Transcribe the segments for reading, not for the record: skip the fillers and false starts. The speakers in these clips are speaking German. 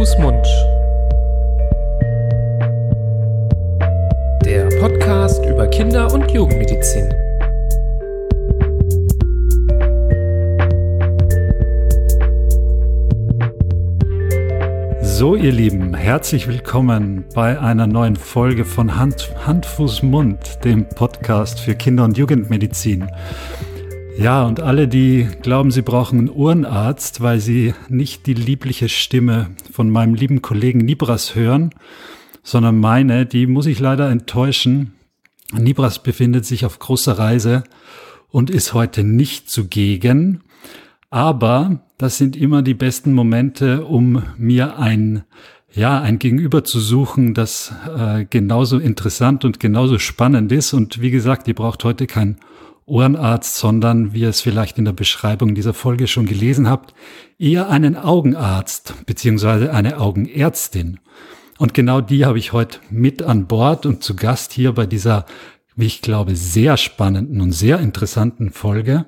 Fuß, Mund. Der Podcast über Kinder- und Jugendmedizin. So, ihr Lieben, herzlich willkommen bei einer neuen Folge von Hand, Fuß, Mund, dem Podcast für Kinder- und Jugendmedizin. Ja, und alle, die glauben, sie brauchen einen Ohrenarzt, weil sie nicht die liebliche Stimme von meinem lieben Kollegen Nibras hören, sondern meine, die muss ich leider enttäuschen. Nibras befindet sich auf großer Reise und ist heute nicht zugegen. Aber das sind immer die besten Momente, um mir ein Gegenüber zu suchen, das genauso interessant und genauso spannend ist. Und wie gesagt, ihr braucht heute keinen Ohrenarzt, sondern, wie ihr es vielleicht in der Beschreibung dieser Folge schon gelesen habt, eher einen Augenarzt bzw. eine Augenärztin. Und genau die habe ich heute mit an Bord und zu Gast hier bei dieser, wie ich glaube, sehr spannenden und sehr interessanten Folge.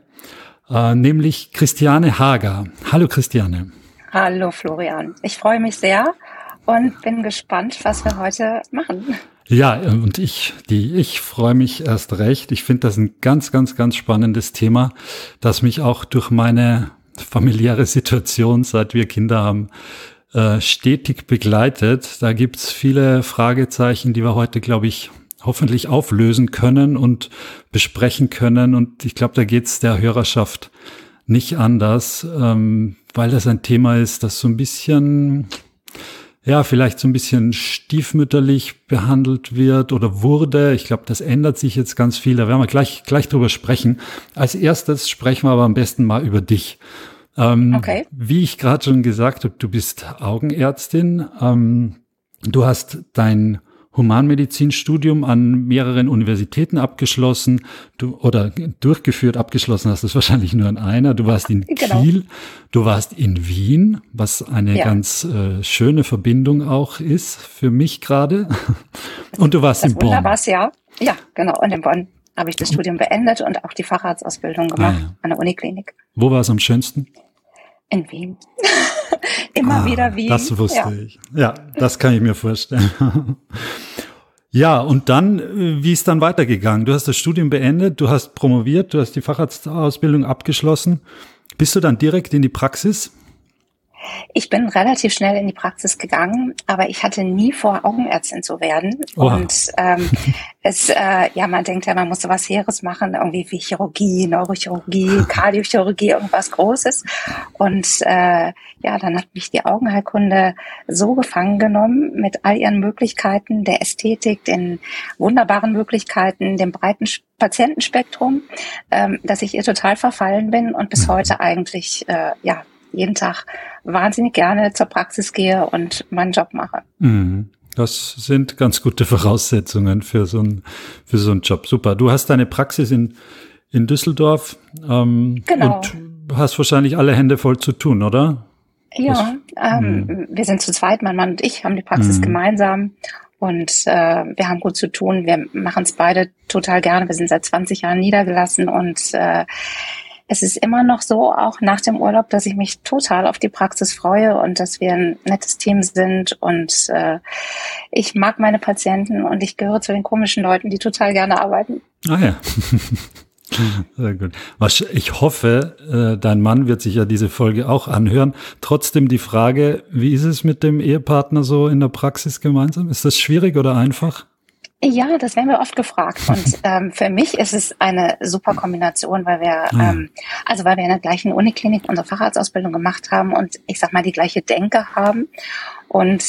Nämlich Christiane Hager. Hallo Christiane. Hallo Florian. Ich freue mich sehr und bin gespannt, was wir heute machen. Ja, und ich freue mich erst recht. Ich finde das ein ganz, ganz, ganz spannendes Thema, das mich auch durch meine familiäre Situation, seit wir Kinder haben, stetig begleitet. Da gibt's viele Fragezeichen, die wir heute, glaube ich, hoffentlich auflösen können und besprechen können. Und ich glaube, da geht's der Hörerschaft nicht anders, weil das ein Thema ist, das so ein bisschen, vielleicht so ein bisschen stiefmütterlich behandelt wird oder wurde. Ich glaube, das ändert sich jetzt ganz viel. Da werden wir gleich drüber sprechen. Als erstes sprechen wir aber am besten mal über dich. Okay. Wie ich gerade schon gesagt habe, du bist Augenärztin. Du hast dein Humanmedizinstudium an mehreren Universitäten abgeschlossen, abgeschlossen hast du es wahrscheinlich nur an einer. Du warst in Kiel, du warst in Wien, was eine ganz schöne Verbindung auch ist für mich gerade. Und du warst in Bonn. Wunderbares Jahr. Ja, genau. Und in Bonn habe ich das Studium beendet und auch die Facharztausbildung gemacht an der Uniklinik. Wo war es am schönsten? In Wien. Immer wieder Wien. Das wusste ich. Ja, das kann ich mir vorstellen. Ja, und dann, wie ist dann weitergegangen? Du hast das Studium beendet, du hast promoviert, du hast die Facharztausbildung abgeschlossen. Bist du dann direkt in die Praxis? Ich bin relativ schnell in die Praxis gegangen, aber ich hatte nie vor, Augenärztin zu werden. Oha. Und man denkt ja, man muss so was Hehres machen, irgendwie wie Chirurgie, Neurochirurgie, Kardiochirurgie, irgendwas Großes. Und dann hat mich die Augenheilkunde so gefangen genommen mit all ihren Möglichkeiten, der Ästhetik, den wunderbaren Möglichkeiten, dem breiten Patientenspektrum, dass ich ihr total verfallen bin und bis heute eigentlich jeden Tag wahnsinnig gerne zur Praxis gehe und meinen Job mache. Das sind ganz gute Voraussetzungen für so einen Job. Super. Du hast deine Praxis in Düsseldorf und hast wahrscheinlich alle Hände voll zu tun, oder? Ja, wir sind zu zweit, mein Mann und ich haben die Praxis gemeinsam und wir haben gut zu tun. Wir machen es beide total gerne. Wir sind seit 20 Jahren niedergelassen und es ist immer noch so, auch nach dem Urlaub, dass ich mich total auf die Praxis freue und dass wir ein nettes Team sind und ich mag meine Patienten und ich gehöre zu den komischen Leuten, die total gerne arbeiten. Ah ja, sehr gut. Ich hoffe, dein Mann wird sich ja diese Folge auch anhören. Trotzdem die Frage, wie ist es mit dem Ehepartner so in der Praxis gemeinsam? Ist das schwierig oder einfach? Ja, das werden wir oft gefragt und für mich ist es eine super Kombination, weil wir weil wir in der gleichen Uniklinik unsere Facharztausbildung gemacht haben und ich sag mal die gleiche Denke haben und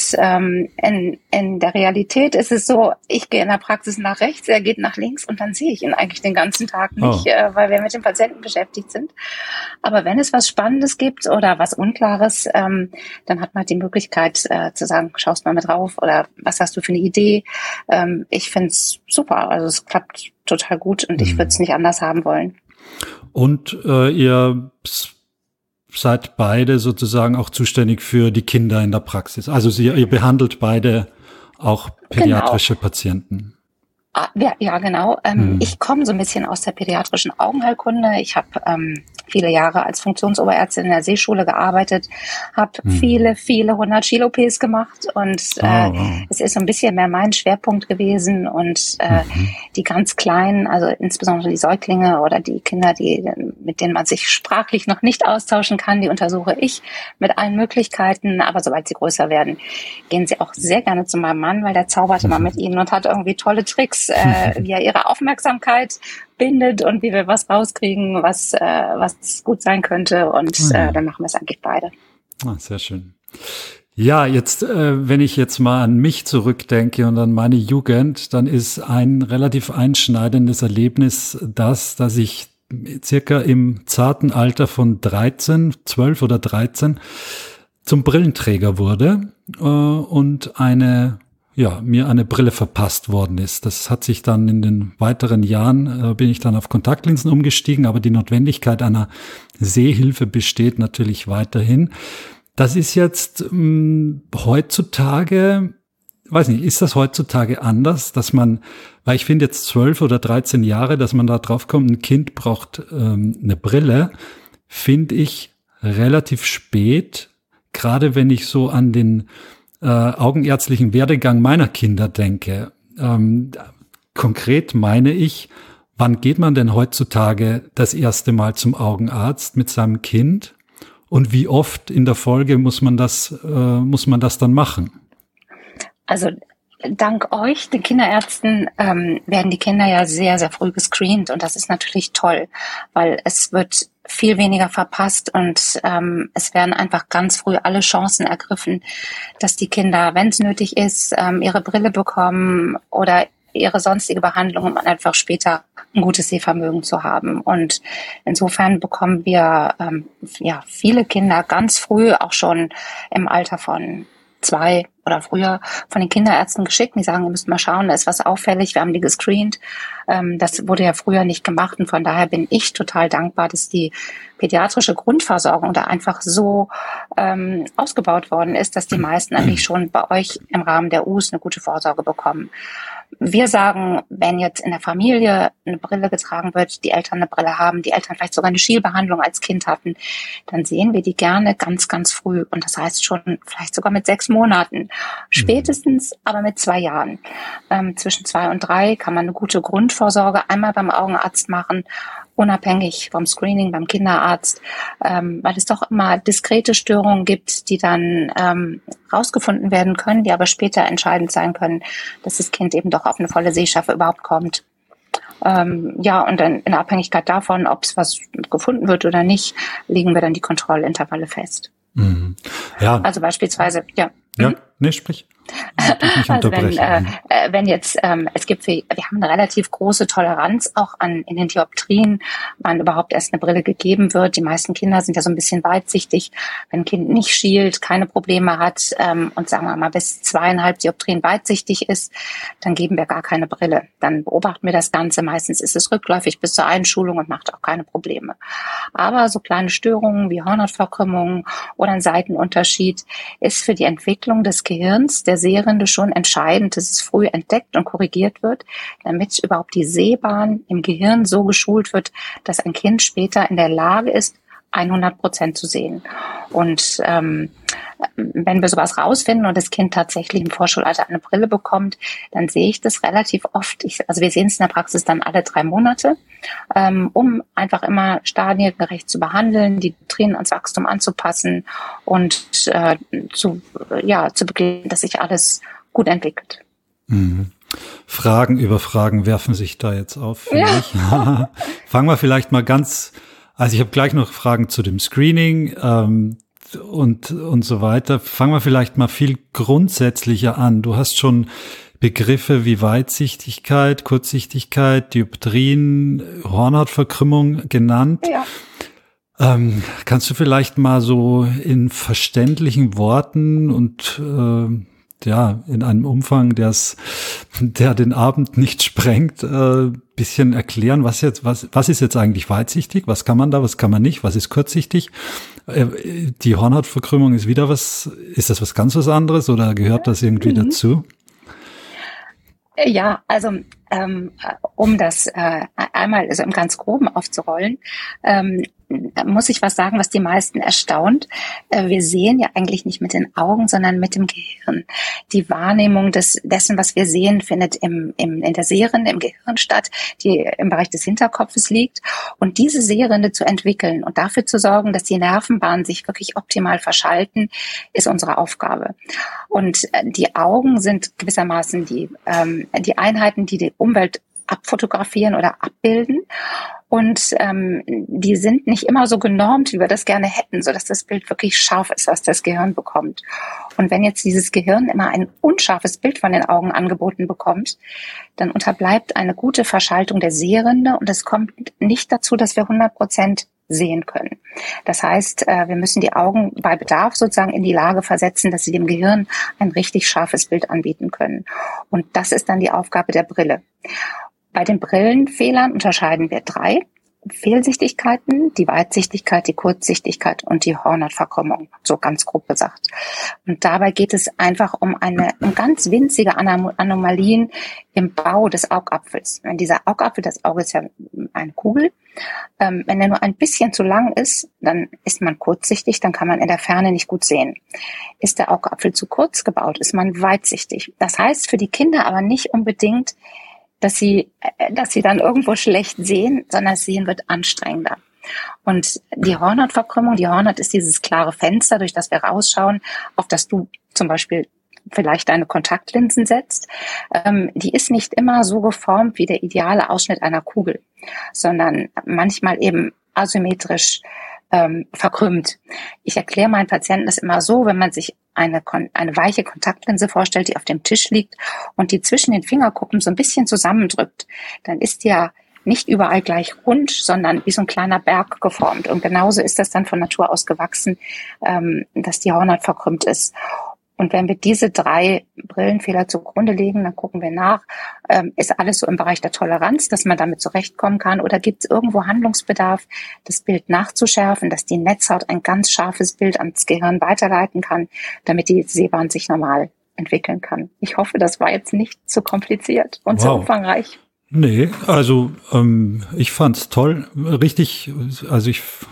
in der Realität ist es so, ich gehe in der Praxis nach rechts, er geht nach links und dann sehe ich ihn eigentlich den ganzen Tag nicht, weil wir mit dem Patienten beschäftigt sind. Aber wenn es was Spannendes gibt oder was Unklares, dann hat man die Möglichkeit zu sagen, schaust mal mit drauf oder was hast du für eine Idee? Ich finde es super, also es klappt total gut und ich würde es nicht anders haben wollen. Und ihr seid beide sozusagen auch zuständig für die Kinder in der Praxis. Also ihr behandelt beide auch pädiatrische Patienten. Ja, genau. Ich komme so ein bisschen aus der pädiatrischen Augenheilkunde. Ich habe viele Jahre als Funktionsoberärztin in der Seeschule gearbeitet, habe viele 100 Kilo-Ps gemacht und es ist so ein bisschen mehr mein Schwerpunkt gewesen und die ganz Kleinen, also insbesondere die Säuglinge oder die Kinder, mit denen man sich sprachlich noch nicht austauschen kann, die untersuche ich mit allen Möglichkeiten, aber sobald sie größer werden, gehen sie auch sehr gerne zu meinem Mann, weil der zaubert immer mit ihnen und hat irgendwie tolle Tricks, wie er ihre Aufmerksamkeit bindet und wie wir was rauskriegen, was gut sein könnte. Und dann machen wir es eigentlich beide. Sehr schön. Ja, jetzt, wenn ich jetzt mal an mich zurückdenke und an meine Jugend, dann ist ein relativ einschneidendes Erlebnis dass ich circa im zarten Alter von 12 oder 13 zum Brillenträger wurde und mir eine Brille verpasst worden ist. Das hat sich dann in den weiteren Jahren, bin ich dann auf Kontaktlinsen umgestiegen, aber die Notwendigkeit einer Sehhilfe besteht natürlich weiterhin. Das ist jetzt heutzutage, weiß nicht, ist das heutzutage anders, dass man, weil ich finde jetzt 12 oder 13 Jahre, dass man da drauf kommt, ein Kind braucht eine Brille, finde ich relativ spät, gerade wenn ich so an den augenärztlichen Werdegang meiner Kinder denke. Konkret meine ich, wann geht man denn heutzutage das erste Mal zum Augenarzt mit seinem Kind und wie oft in der Folge muss man das dann machen? Also dank euch, den Kinderärzten, werden die Kinder ja sehr, sehr früh gescreent und das ist natürlich toll, weil es wird viel weniger verpasst und es werden einfach ganz früh alle Chancen ergriffen, dass die Kinder, wenn es nötig ist, ihre Brille bekommen oder ihre sonstige Behandlung, um einfach später ein gutes Sehvermögen zu haben. Und insofern bekommen wir viele Kinder ganz früh, auch schon im Alter von 2 oder früher, von den Kinderärzten geschickt. Die sagen, ihr müsst mal schauen, da ist was auffällig, wir haben die gescreent. Das wurde ja früher nicht gemacht und von daher bin ich total dankbar, dass die pädiatrische Grundversorgung da einfach so ausgebaut worden ist, dass die meisten eigentlich schon bei euch im Rahmen der US eine gute Vorsorge bekommen. Wir sagen, wenn jetzt in der Familie eine Brille getragen wird, die Eltern eine Brille haben, die Eltern vielleicht sogar eine Schielbehandlung als Kind hatten, dann sehen wir die gerne ganz, ganz früh. Und das heißt schon vielleicht sogar mit 6 Monaten. Spätestens aber mit 2 Jahren. Zwischen 2 und 3 kann man eine gute Grundvorsorge einmal beim Augenarzt machen, unabhängig vom Screening beim Kinderarzt, weil es doch immer diskrete Störungen gibt, die dann rausgefunden werden können, die aber später entscheidend sein können, dass das Kind eben doch auf eine volle Sehschärfe überhaupt kommt. Und dann in Abhängigkeit davon, ob es was gefunden wird oder nicht, legen wir dann die Kontrollintervalle fest. Mhm. Ja. Also beispielsweise, Ja, nee, sprich. Also wenn jetzt, wir haben eine relativ große Toleranz auch in den Dioptrien, wann überhaupt erst eine Brille gegeben wird. Die meisten Kinder sind ja so ein bisschen weitsichtig. Wenn ein Kind nicht schielt, keine Probleme hat und sagen wir mal bis 2,5 Dioptrien weitsichtig ist, dann geben wir gar keine Brille. Dann beobachten wir das Ganze. Meistens ist es rückläufig bis zur Einschulung und macht auch keine Probleme. Aber so kleine Störungen wie Hornhautverkrümmungen oder ein Seitenunterschied ist für die Entwicklung des Gehirns, der Sehrinde, schon entscheidend, dass es früh entdeckt und korrigiert wird, damit überhaupt die Sehbahn im Gehirn so geschult wird, dass ein Kind später in der Lage ist, 100% zu sehen. Und wenn wir sowas rausfinden und das Kind tatsächlich im Vorschulalter eine Brille bekommt, dann sehe ich das relativ oft. Also wir sehen es in der Praxis dann alle 3 Monate, um einfach immer stadiengerecht zu behandeln, die Dioptrien ans Wachstum anzupassen und zu begleiten, dass sich alles gut entwickelt. Mhm. Fragen über Fragen werfen sich da jetzt auf für mich. Fangen wir vielleicht mal also ich habe gleich noch Fragen zu dem Screening und so weiter. Fangen wir vielleicht mal viel grundsätzlicher an. Du hast schon Begriffe wie Weitsichtigkeit, Kurzsichtigkeit, Dioptrien, Hornhautverkrümmung genannt. Ja. Kannst du vielleicht mal so in verständlichen Worten und in einem Umfang, der den Abend nicht sprengt, bisschen erklären, was ist jetzt eigentlich weitsichtig? Was kann man da, was kann man nicht? Was ist kurzsichtig? Die Hornhautverkrümmung ist ist das was ganz was anderes oder gehört das irgendwie dazu? Ja, also um das einmal so im ganz Groben aufzurollen, da muss ich was sagen, was die meisten erstaunt. Wir sehen ja eigentlich nicht mit den Augen, sondern mit dem Gehirn. Die Wahrnehmung dessen, was wir sehen, findet in der Sehrinde im Gehirn statt, die im Bereich des Hinterkopfes liegt. Und diese Sehrinde zu entwickeln und dafür zu sorgen, dass die Nervenbahnen sich wirklich optimal verschalten, ist unsere Aufgabe. Und die Augen sind gewissermaßen die Einheiten, die die Umwelt abfotografieren oder abbilden. Und die sind nicht immer so genormt, wie wir das gerne hätten, sodass das Bild wirklich scharf ist, was das Gehirn bekommt. Und wenn jetzt dieses Gehirn immer ein unscharfes Bild von den Augen angeboten bekommt, dann unterbleibt eine gute Verschaltung der Sehrinde und es kommt nicht dazu, dass wir 100% sehen können. Das heißt, wir müssen die Augen bei Bedarf sozusagen in die Lage versetzen, dass sie dem Gehirn ein richtig scharfes Bild anbieten können. Und das ist dann die Aufgabe der Brille. Bei den Brillenfehlern unterscheiden wir 3 Fehlsichtigkeiten, die Weitsichtigkeit, die Kurzsichtigkeit und die Hornhautverkrümmung, so ganz grob gesagt. Und dabei geht es einfach um ganz winzige Anomalien im Bau des Augapfels. Wenn dieser Augapfel, das Auge ist ja eine Kugel, wenn er nur ein bisschen zu lang ist, dann ist man kurzsichtig, dann kann man in der Ferne nicht gut sehen. Ist der Augapfel zu kurz gebaut, ist man weitsichtig. Das heißt für die Kinder aber nicht unbedingt, dass sie dann irgendwo schlecht sehen, sondern das Sehen wird anstrengender. Und die Hornhautverkrümmung, die Hornhaut ist dieses klare Fenster, durch das wir rausschauen, auf das du zum Beispiel vielleicht deine Kontaktlinsen setzt. Die ist nicht immer so geformt wie der ideale Ausschnitt einer Kugel, sondern manchmal eben asymmetrisch verkrümmt. Ich erkläre meinen Patienten das immer so, wenn man sich eine weiche Kontaktlinse vorstellt, die auf dem Tisch liegt und die zwischen den Fingerkuppen so ein bisschen zusammendrückt, dann ist die ja nicht überall gleich rund, sondern wie so ein kleiner Berg geformt. Und genauso ist das dann von Natur aus gewachsen, dass die Hornhaut verkrümmt ist. Und wenn wir diese 3 Brillenfehler zugrunde legen, dann gucken wir nach, ist alles so im Bereich der Toleranz, dass man damit zurechtkommen kann, oder gibt es irgendwo Handlungsbedarf, das Bild nachzuschärfen, dass die Netzhaut ein ganz scharfes Bild ans Gehirn weiterleiten kann, damit die Sehbahn sich normal entwickeln kann. Ich hoffe, das war jetzt nicht zu kompliziert und zu umfangreich. Nee, also ich fand's toll, richtig, also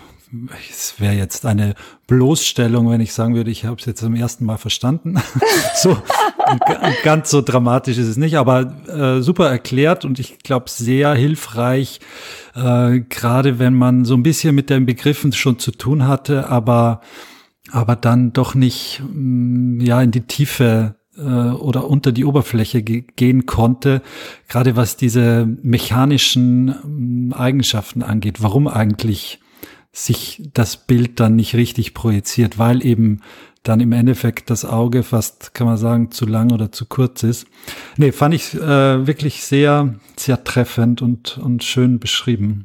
es wäre jetzt eine Bloßstellung, wenn ich sagen würde, ich habe es jetzt zum ersten Mal verstanden. So ganz so dramatisch ist es nicht, aber super erklärt und ich glaube sehr hilfreich, gerade wenn man so ein bisschen mit den Begriffen schon zu tun hatte, aber dann doch nicht in die Tiefe oder unter die Oberfläche gehen konnte, gerade was diese mechanischen Eigenschaften angeht. Warum eigentlich sich das Bild dann nicht richtig projiziert, weil eben dann im Endeffekt das Auge fast, kann man sagen, zu lang oder zu kurz ist. Nee, fand ich wirklich sehr, sehr treffend und schön beschrieben.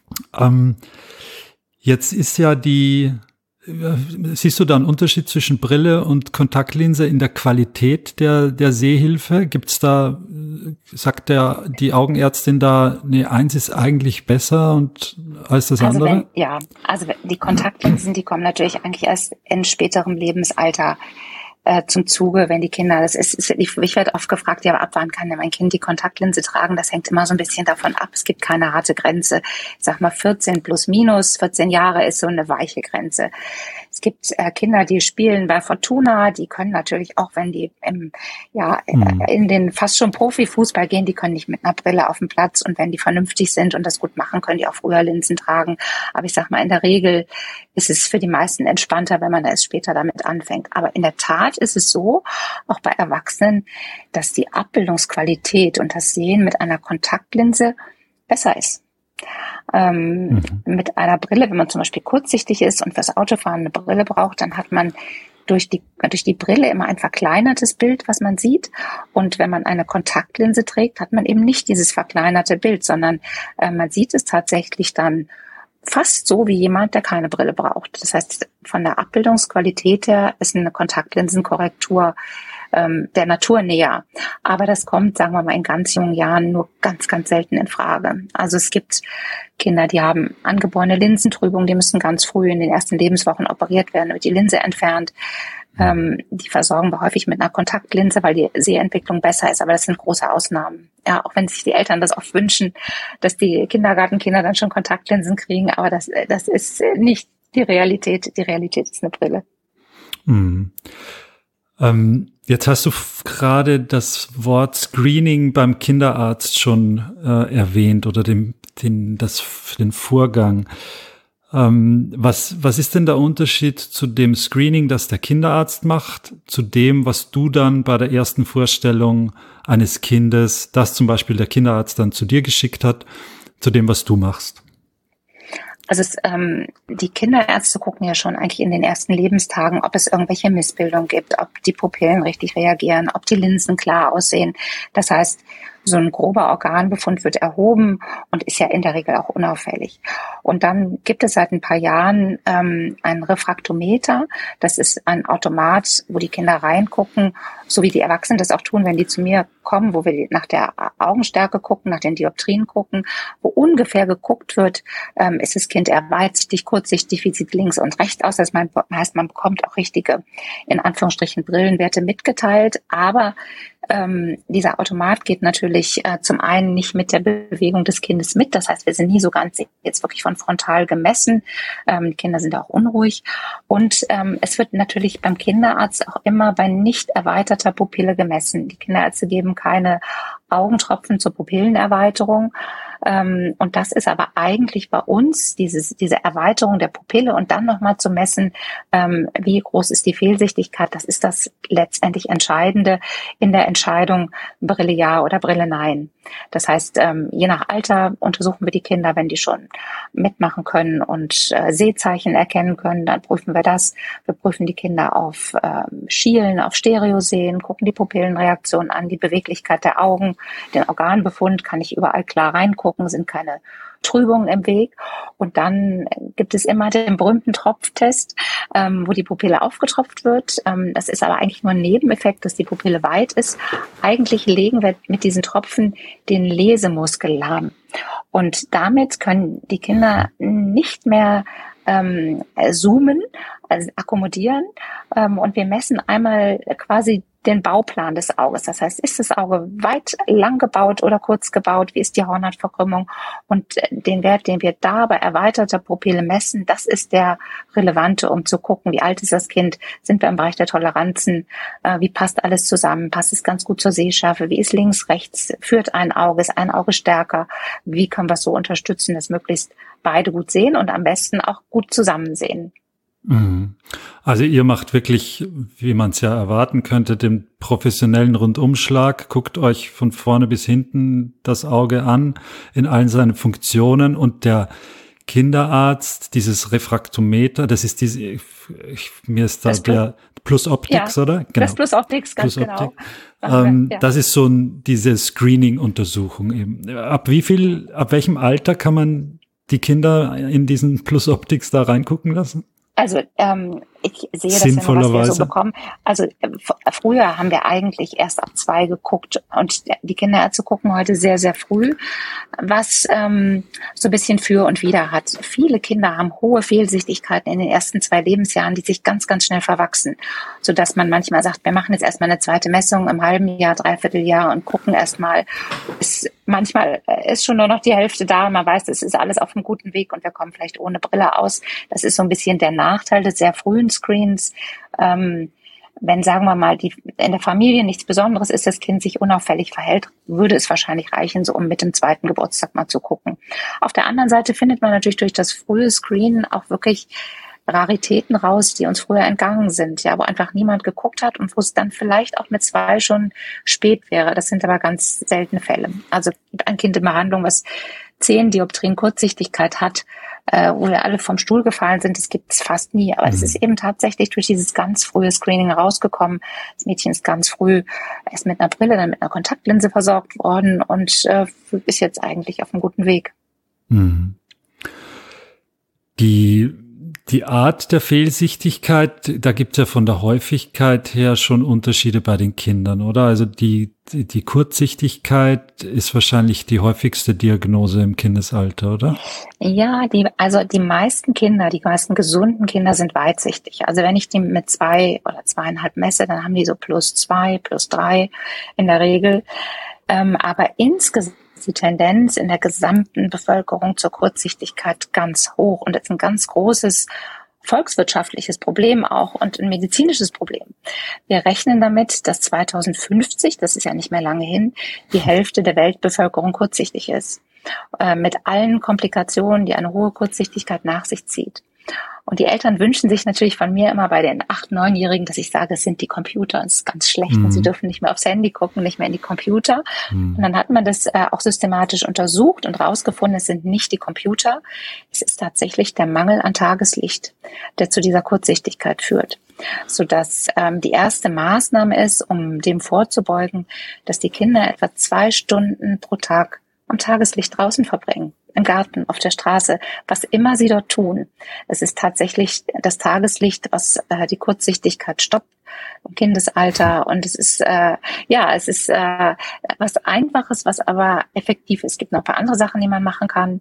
Jetzt ist ja siehst du da einen Unterschied zwischen Brille und Kontaktlinse in der Qualität der Sehhilfe? Gibt's da, sagt die Augenärztin da, nee, eins ist eigentlich besser als das andere? Die Kontaktlinsen, die kommen natürlich eigentlich erst in späterem Lebensalter zum Zuge, wenn die Kinder, ich werde oft gefragt, ja, aber ab wann kann denn mein Kind die Kontaktlinse tragen? Das hängt immer so ein bisschen davon ab. Es gibt keine harte Grenze. Ich sag mal 14 plus minus, 14 Jahre ist so eine weiche Grenze. Es gibt Kinder, die spielen bei Fortuna, die können natürlich auch, wenn die in den fast schon Profifußball gehen, die können nicht mit einer Brille auf den Platz, und wenn die vernünftig sind und das gut machen, können die auch früher Linsen tragen. Aber ich sag mal, in der Regel ist es für die meisten entspannter, wenn man erst später damit anfängt. Aber in der Tat ist es so, auch bei Erwachsenen, dass die Abbildungsqualität und das Sehen mit einer Kontaktlinse besser ist. Mit einer Brille, wenn man zum Beispiel kurzsichtig ist und fürs Autofahren eine Brille braucht, dann hat man durch die Brille immer ein verkleinertes Bild, was man sieht. Und wenn man eine Kontaktlinse trägt, hat man eben nicht dieses verkleinerte Bild, sondern man sieht es tatsächlich dann fast so wie jemand, der keine Brille braucht. Das heißt, von der Abbildungsqualität her ist eine Kontaktlinsenkorrektur der Natur näher. Aber das kommt, sagen wir mal, in ganz jungen Jahren nur ganz, ganz selten in Frage. Also es gibt Kinder, die haben angeborene Linsentrübung, die müssen ganz früh in den ersten Lebenswochen operiert werden, wird die Linse entfernt. Die versorgen wir häufig mit einer Kontaktlinse, weil die Sehentwicklung besser ist, aber das sind große Ausnahmen. Ja, auch wenn sich die Eltern das oft wünschen, dass die Kindergartenkinder dann schon Kontaktlinsen kriegen, aber das ist nicht die Realität. Die Realität ist eine Brille. Mhm. Jetzt hast du gerade das Wort Screening beim Kinderarzt schon erwähnt oder den Vorgang. Was ist denn der Unterschied zu dem Screening, das der Kinderarzt macht, zu dem, was du dann bei der ersten Vorstellung eines Kindes, das zum Beispiel der Kinderarzt dann zu dir geschickt hat, zu dem, was du machst? Also die Kinderärzte gucken ja schon eigentlich in den ersten Lebenstagen, ob es irgendwelche Missbildungen gibt, ob die Pupillen richtig reagieren, ob die Linsen klar aussehen. Das heißt, so ein grober Organbefund wird erhoben und ist ja in der Regel auch unauffällig. Und dann gibt es seit ein paar Jahren ein Refraktometer. Das ist ein Automat, wo die Kinder reingucken, so wie die Erwachsenen das auch tun, wenn die zu mir kommen, wo wir nach der Augenstärke gucken, nach den Dioptrien gucken, wo ungefähr geguckt wird, ist das Kind eher weitsichtig, kurzsichtig, wie sieht links und rechts aus. Das heißt, man bekommt auch richtige, in Anführungsstrichen, Brillenwerte mitgeteilt. Aber dieser Automat geht natürlich zum einen nicht mit der Bewegung des Kindes mit. Das heißt, wir sind nie so ganz jetzt wirklich von frontal gemessen. Die Kinder sind auch unruhig. Und es wird natürlich beim Kinderarzt auch immer bei nicht erweiterter Pupille gemessen. Die Kinderärzte geben keine Augentropfen zur Pupillenerweiterung. Und das ist aber eigentlich bei uns, diese Erweiterung der Pupille und dann nochmal zu messen, wie groß ist die Fehlsichtigkeit, das ist das letztendlich Entscheidende in der Entscheidung Brille ja oder Brille nein. Das heißt, je nach Alter untersuchen wir die Kinder, wenn die schon mitmachen können und Sehzeichen erkennen können, dann prüfen wir das. Wir prüfen die Kinder auf Schielen, auf Stereosehen, gucken die Pupillenreaktion an, die Beweglichkeit der Augen, den Organbefund, kann ich überall klar reingucken, sind keine Trübungen im Weg. Und dann gibt es immer den berühmten Tropftest, wo die Pupille aufgetropft wird. Das ist aber eigentlich nur ein Nebeneffekt, dass die Pupille weit ist. Eigentlich legen wir mit diesen Tropfen den Lesemuskel lahm. Und damit können die Kinder nicht mehr zoomen, also akkommodieren. Und wir messen einmal quasi den Bauplan des Auges. Das heißt, ist das Auge weit lang gebaut oder kurz gebaut? Wie ist die Hornhautverkrümmung? Und den Wert, den wir da bei erweiterter Pupille messen, das ist der relevante, um zu gucken, wie alt ist das Kind? Sind wir im Bereich der Toleranzen? Wie passt alles zusammen? Passt es ganz gut zur Sehschärfe? Wie ist links, rechts? Führt ein Auge? Ist ein Auge stärker? Wie können wir es so unterstützen, dass möglichst beide gut sehen und am besten auch gut zusammen sehen? Also ihr macht wirklich, wie man es ja erwarten könnte, den professionellen Rundumschlag, guckt euch von vorne bis hinten das Auge an in allen seinen Funktionen und der Kinderarzt, dieses Refraktometer, das ist mir ist da der Plus Optics, ja, oder? Genau. Das Plus Optics, ganz genau. Das ist so diese Screening-Untersuchung eben. Ab welchem Alter kann man die Kinder in diesen Plus Optics da reingucken lassen? Also ich sehe das ja nur, was wir so bekommen. Also früher haben wir eigentlich erst ab 2 geguckt und die Kinderärzte gucken heute sehr, sehr früh, was so ein bisschen für und wider hat. Viele Kinder haben hohe Fehlsichtigkeiten in den ersten 2 Lebensjahren, die sich ganz, ganz schnell verwachsen, sodass man manchmal sagt, wir machen jetzt erstmal eine zweite Messung im halben Jahr, Dreivierteljahr und gucken erstmal. Manchmal ist schon nur noch die Hälfte da, man weiß, es ist alles auf einem guten Weg und wir kommen vielleicht ohne Brille aus. Das ist so ein bisschen der Nachteil des sehr frühen Screens. Wenn, sagen wir mal, in der Familie nichts Besonderes ist, das Kind sich unauffällig verhält, würde es wahrscheinlich reichen, so um mit dem 2. Geburtstag mal zu gucken. Auf der anderen Seite findet man natürlich durch das frühe Screen auch wirklich Raritäten raus, die uns früher entgangen sind, ja, wo einfach niemand geguckt hat und wo es dann vielleicht auch mit 2 schon spät wäre. Das sind aber ganz seltene Fälle. Also ein Kind in Behandlung, was 10 Dioptrien Kurzsichtigkeit hat, wo wir alle vom Stuhl gefallen sind, das gibt es fast nie. Aber es ist eben tatsächlich durch dieses ganz frühe Screening rausgekommen. Das Mädchen ist ganz früh erst mit einer Brille, dann mit einer Kontaktlinse versorgt worden und ist jetzt eigentlich auf einem guten Weg. Mhm. Die Art der Fehlsichtigkeit, da gibt es ja von der Häufigkeit her schon Unterschiede bei den Kindern, oder? Also die Kurzsichtigkeit ist wahrscheinlich die häufigste Diagnose im Kindesalter, oder? Ja, die meisten Kinder, die meisten gesunden Kinder sind weitsichtig. Also wenn ich die mit 2 oder 2,5 messe, dann haben die so +2, +3 in der Regel. Aber insgesamt ist die Tendenz in der gesamten Bevölkerung zur Kurzsichtigkeit ganz hoch. Und das ist ein ganz großes volkswirtschaftliches Problem auch und ein medizinisches Problem. Wir rechnen damit, dass 2050, das ist ja nicht mehr lange hin, die Hälfte der Weltbevölkerung kurzsichtig ist. Mit allen Komplikationen, die eine hohe Kurzsichtigkeit nach sich zieht. Und die Eltern wünschen sich natürlich von mir immer bei den 8-, 9-Jährigen, dass ich sage, es sind die Computer. Und es ist ganz schlecht und sie dürfen nicht mehr aufs Handy gucken, nicht mehr in die Computer. Und dann hat man das auch systematisch untersucht und rausgefunden, es sind nicht die Computer. Es ist tatsächlich der Mangel an Tageslicht, der zu dieser Kurzsichtigkeit führt. Sodass die erste Maßnahme ist, um dem vorzubeugen, dass die Kinder etwa 2 Stunden pro Tag am Tageslicht draußen verbringen. Im Garten, auf der Straße, was immer sie dort tun. Es ist tatsächlich das Tageslicht, was die Kurzsichtigkeit stoppt im Kindesalter. Und es ist was Einfaches, was aber effektiv ist. Es gibt noch ein paar andere Sachen, die man machen kann,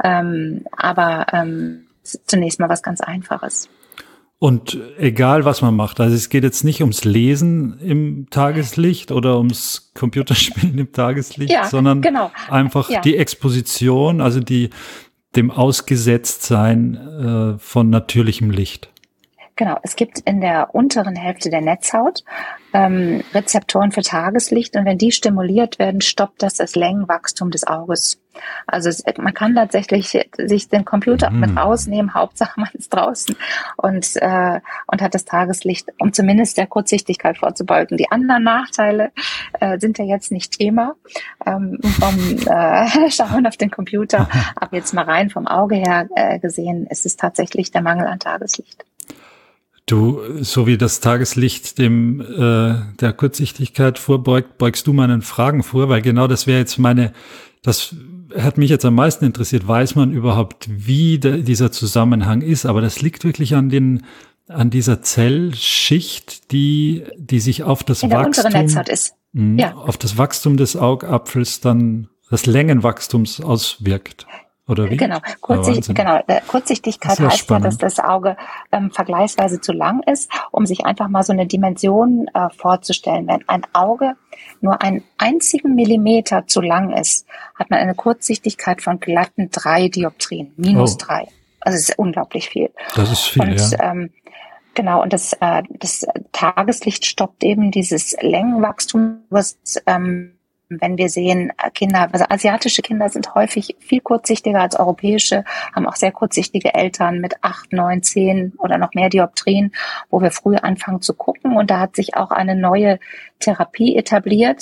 aber zunächst mal was ganz Einfaches. Und egal, was man macht, also es geht jetzt nicht ums Lesen im Tageslicht oder ums Computerspielen im Tageslicht, sondern einfach die Exposition, also dem Ausgesetztsein von natürlichem Licht. Genau, es gibt in der unteren Hälfte der Netzhaut Rezeptoren für Tageslicht und wenn die stimuliert werden, stoppt das Längenwachstum des Auges. Also man kann tatsächlich sich den Computer mit rausnehmen, Hauptsache man ist draußen und hat das Tageslicht, um zumindest der Kurzsichtigkeit vorzubeugen. Die anderen Nachteile sind ja jetzt nicht Thema vom Schauen auf den Computer, aber jetzt mal rein vom Auge her gesehen, ist es tatsächlich der Mangel an Tageslicht. Du, so wie das Tageslicht dem der Kurzsichtigkeit vorbeugt, beugst du meinen Fragen vor, weil genau das wäre jetzt das hat mich jetzt am meisten interessiert. Weiß man überhaupt, wie dieser Zusammenhang ist? Aber das liegt wirklich an dieser Zellschicht, die sich auf das in der unteren Netzhaut ist. Auf das Wachstum des Augapfels dann des Längenwachstums auswirkt. Oder wie? Genau. Kurzsichtigkeit heißt spannend. Ja, dass das Auge vergleichsweise zu lang ist, um sich einfach mal so eine Dimension vorzustellen. Wenn ein Auge nur einen einzigen Millimeter zu lang ist, hat man eine Kurzsichtigkeit von glatten 3 Dioptrien, -3. Also es ist unglaublich viel. Das ist viel, ja. Genau, und das Tageslicht stoppt eben dieses Längenwachstum, was wenn wir sehen, also asiatische Kinder sind häufig viel kurzsichtiger als europäische, haben auch sehr kurzsichtige Eltern mit 8, 9, 10 oder noch mehr Dioptrien, wo wir früh anfangen zu gucken. Und da hat sich auch eine neue Therapie etabliert,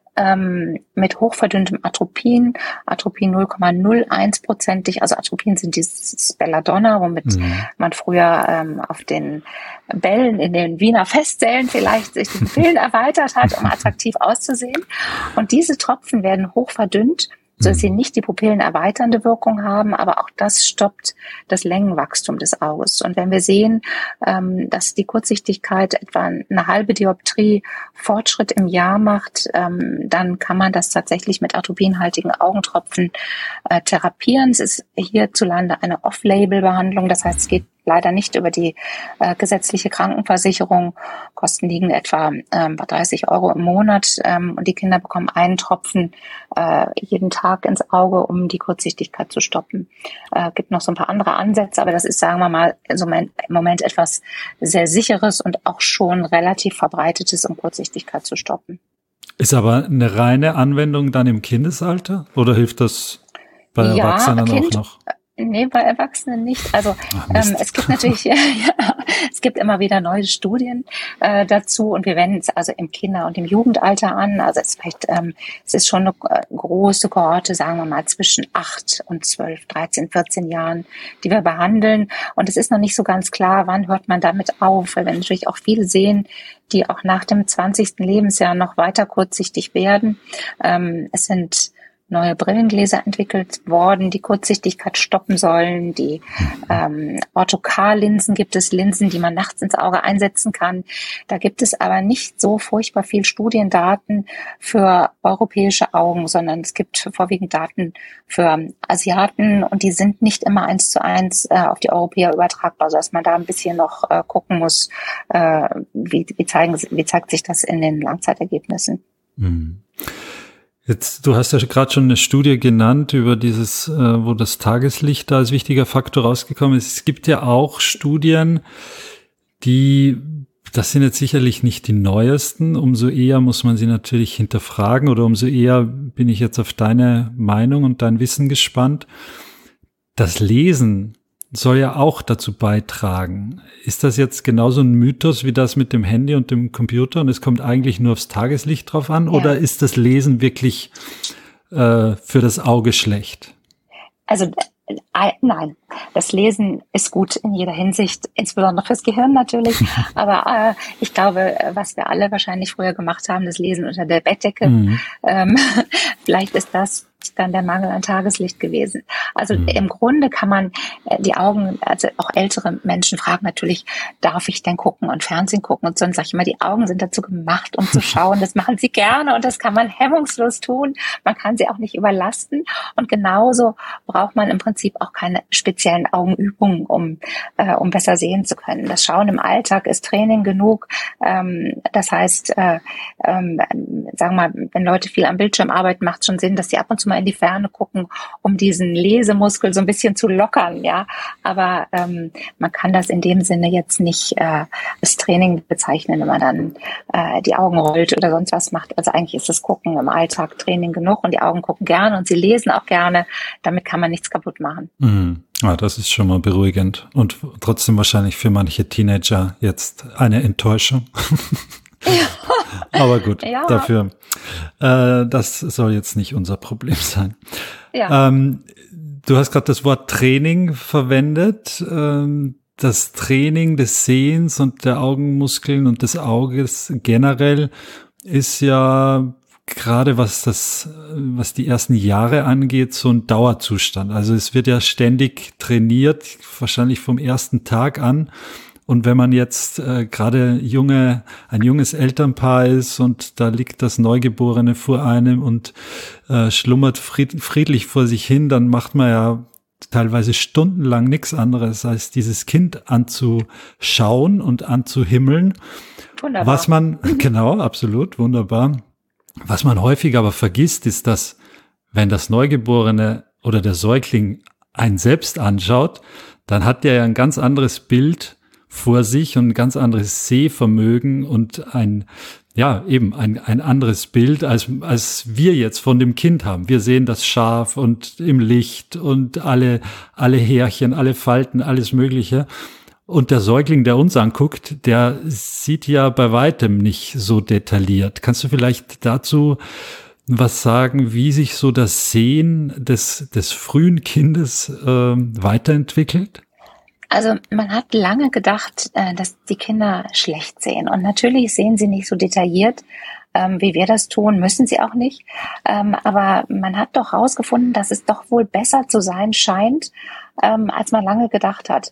mit hochverdünntem Atropin 0,01%. Also Atropin sind dieses Belladonna, womit man früher auf den Bällen in den Wiener Festsälen vielleicht sich die Pupillen erweitert hat, um attraktiv auszusehen. Und diese Tropfen werden hochverdünnt, sodass sie nicht die Pupillen erweiternde Wirkung haben, aber auch das stoppt das Längenwachstum des Auges. Und wenn wir sehen, dass die Kurzsichtigkeit etwa eine halbe Dioptrie Fortschritt im Jahr macht, dann kann man das tatsächlich mit atropinhaltigen Augentropfen therapieren. Es ist hierzulande eine Off-Label-Behandlung, das heißt, es geht leider nicht über die gesetzliche Krankenversicherung. Kosten liegen etwa bei 30 € im Monat. Und die Kinder bekommen einen Tropfen jeden Tag ins Auge, um die Kurzsichtigkeit zu stoppen. Gibt noch so ein paar andere Ansätze, aber das ist, sagen wir mal, im Moment etwas sehr Sicheres und auch schon relativ Verbreitetes, um Kurzsichtigkeit zu stoppen. Ist aber eine reine Anwendung dann im Kindesalter oder hilft das bei Erwachsenen auch noch? Nee, bei Erwachsenen nicht. Also es gibt natürlich, es gibt immer wieder neue Studien dazu und wir wenden es also im Kinder- und im Jugendalter an. Also es ist schon eine große Kohorte, sagen wir mal, zwischen 8 und 12, 13, 14 Jahren, die wir behandeln. Und es ist noch nicht so ganz klar, wann hört man damit auf, weil wir natürlich auch viele sehen, die auch nach dem 20. Lebensjahr noch weiter kurzsichtig werden. Es sind neue Brillengläser entwickelt worden, die Kurzsichtigkeit stoppen sollen. Die Ortho-K-Linsen gibt es, Linsen, die man nachts ins Auge einsetzen kann. Da gibt es aber nicht so furchtbar viel Studiendaten für europäische Augen, sondern es gibt vorwiegend Daten für Asiaten und die sind nicht immer 1:1 auf die Europäer übertragbar, sodass man da ein bisschen noch gucken muss, wie zeigt sich das in den Langzeitergebnissen. Mhm. Jetzt, du hast ja gerade schon eine Studie genannt über dieses, wo das Tageslicht da als wichtiger Faktor rausgekommen ist. Es gibt ja auch Studien, das sind jetzt sicherlich nicht die neuesten. Umso eher muss man sie natürlich hinterfragen oder umso eher bin ich jetzt auf deine Meinung und dein Wissen gespannt. Das Lesen soll ja auch dazu beitragen. Ist das jetzt genauso ein Mythos wie das mit dem Handy und dem Computer und es kommt eigentlich nur aufs Tageslicht drauf an? Ja. Oder ist das Lesen wirklich für das Auge schlecht? Also nein, das Lesen ist gut in jeder Hinsicht, insbesondere fürs Gehirn natürlich. Aber ich glaube, was wir alle wahrscheinlich früher gemacht haben, das Lesen unter der Bettdecke, vielleicht ist das dann der Mangel an Tageslicht gewesen. Also im Grunde kann man die Augen, also auch ältere Menschen fragen natürlich, darf ich denn gucken und Fernsehen gucken? Und sonst sage ich immer, die Augen sind dazu gemacht, um zu schauen. Das machen sie gerne und das kann man hemmungslos tun. Man kann sie auch nicht überlasten. Und genauso braucht man im Prinzip auch keine speziellen Augenübungen, um besser sehen zu können. Das Schauen im Alltag ist Training genug. Das heißt, sagen wir mal, wenn Leute viel am Bildschirm arbeiten, macht es schon Sinn, dass sie ab und zu mal in die Ferne gucken, um diesen Lesemuskel so ein bisschen zu lockern, ja. Aber man kann das in dem Sinne jetzt nicht als Training bezeichnen, wenn man dann die Augen rollt oder sonst was macht. Also eigentlich ist das Gucken im Alltag Training genug und die Augen gucken gerne und sie lesen auch gerne. Damit kann man nichts kaputt machen. Ja, das ist schon mal beruhigend und trotzdem wahrscheinlich für manche Teenager jetzt eine Enttäuschung. Ja. Aber gut, ja. Dafür, das soll jetzt nicht unser Problem sein. Ja. Du hast gerade das Wort Training verwendet. Das Training des Sehens und der Augenmuskeln und des Auges generell ist ja gerade was die ersten Jahre angeht, so ein Dauerzustand. Also es wird ja ständig trainiert, wahrscheinlich vom ersten Tag an. Und wenn man jetzt gerade ein junges Elternpaar ist und da liegt das Neugeborene vor einem und schlummert friedlich vor sich hin, dann macht man ja teilweise stundenlang nichts anderes, als dieses Kind anzuschauen und anzuhimmeln. Wunderbar. Genau, absolut, wunderbar. Was man häufig aber vergisst, ist, dass wenn das Neugeborene oder der Säugling einen selbst anschaut, dann hat der ja ein ganz anderes Bild vor sich und ein ganz anderes Sehvermögen und ein anderes Bild, als wir jetzt von dem Kind haben. Wir sehen das scharf und im Licht und alle Härchen, alle Falten, alles Mögliche. Und der Säugling, der uns anguckt, der sieht ja bei weitem nicht so detailliert. Kannst du vielleicht dazu was sagen, wie sich so das Sehen des frühen Kindes weiterentwickelt? Also man hat lange gedacht, dass die Kinder schlecht sehen. Und natürlich sehen sie nicht so detailliert, wie wir das tun, müssen sie auch nicht. Aber man hat doch herausgefunden, dass es doch wohl besser zu sein scheint, als man lange gedacht hat.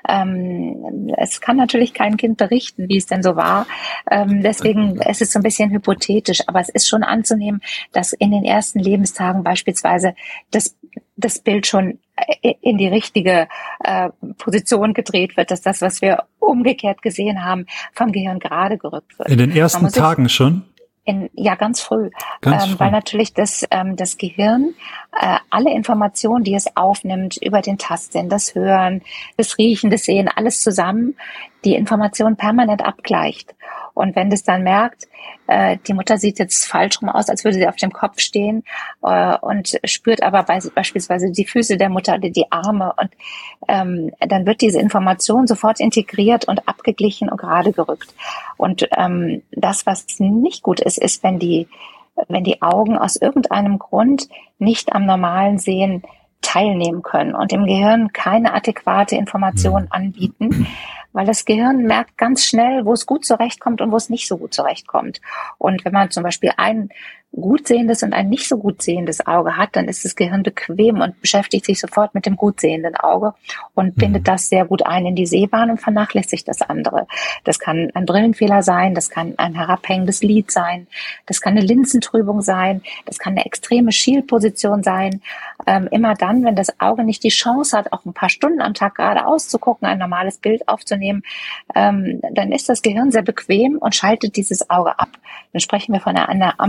Es kann natürlich kein Kind berichten, wie es denn so war. Deswegen es ist so ein bisschen hypothetisch. Aber es ist schon anzunehmen, dass in den ersten Lebenstagen beispielsweise das Bild schon in die richtige Position gedreht wird, dass das, was wir umgekehrt gesehen haben, vom Gehirn gerade gerückt wird. In den ersten Tagen schon? Ja, ganz früh. Weil natürlich das Gehirn alle Informationen, die es aufnimmt über den Tastsinn, das Hören, das Riechen, das Sehen, alles zusammen, die Informationen permanent abgleicht. Und wenn das dann merkt, die Mutter sieht jetzt falsch rum aus, als würde sie auf dem Kopf stehen und spürt aber beispielsweise die Füße der Mutter oder die Arme und dann wird diese Information sofort integriert und abgeglichen und gerade gerückt. Und das, was nicht gut ist, ist, wenn die Augen aus irgendeinem Grund nicht am normalen Sehen teilnehmen können und im Gehirn keine adäquate Information anbieten, weil das Gehirn merkt ganz schnell, wo es gut zurechtkommt und wo es nicht so gut zurechtkommt. Und wenn man zum Beispiel ein gut sehendes und ein nicht so gut sehendes Auge hat, dann ist das Gehirn bequem und beschäftigt sich sofort mit dem gut sehenden Auge und bindet das sehr gut ein in die Sehbahn und vernachlässigt das andere. Das kann ein Brillenfehler sein, das kann ein herabhängendes Lid sein, das kann eine Linsentrübung sein, das kann eine extreme Schielposition sein. Immer dann, wenn das Auge nicht die Chance hat, auch ein paar Stunden am Tag geradeaus zu gucken, ein normales Bild aufzunehmen, dann ist das Gehirn sehr bequem und schaltet dieses Auge ab. Dann sprechen wir von einer Amblyopie.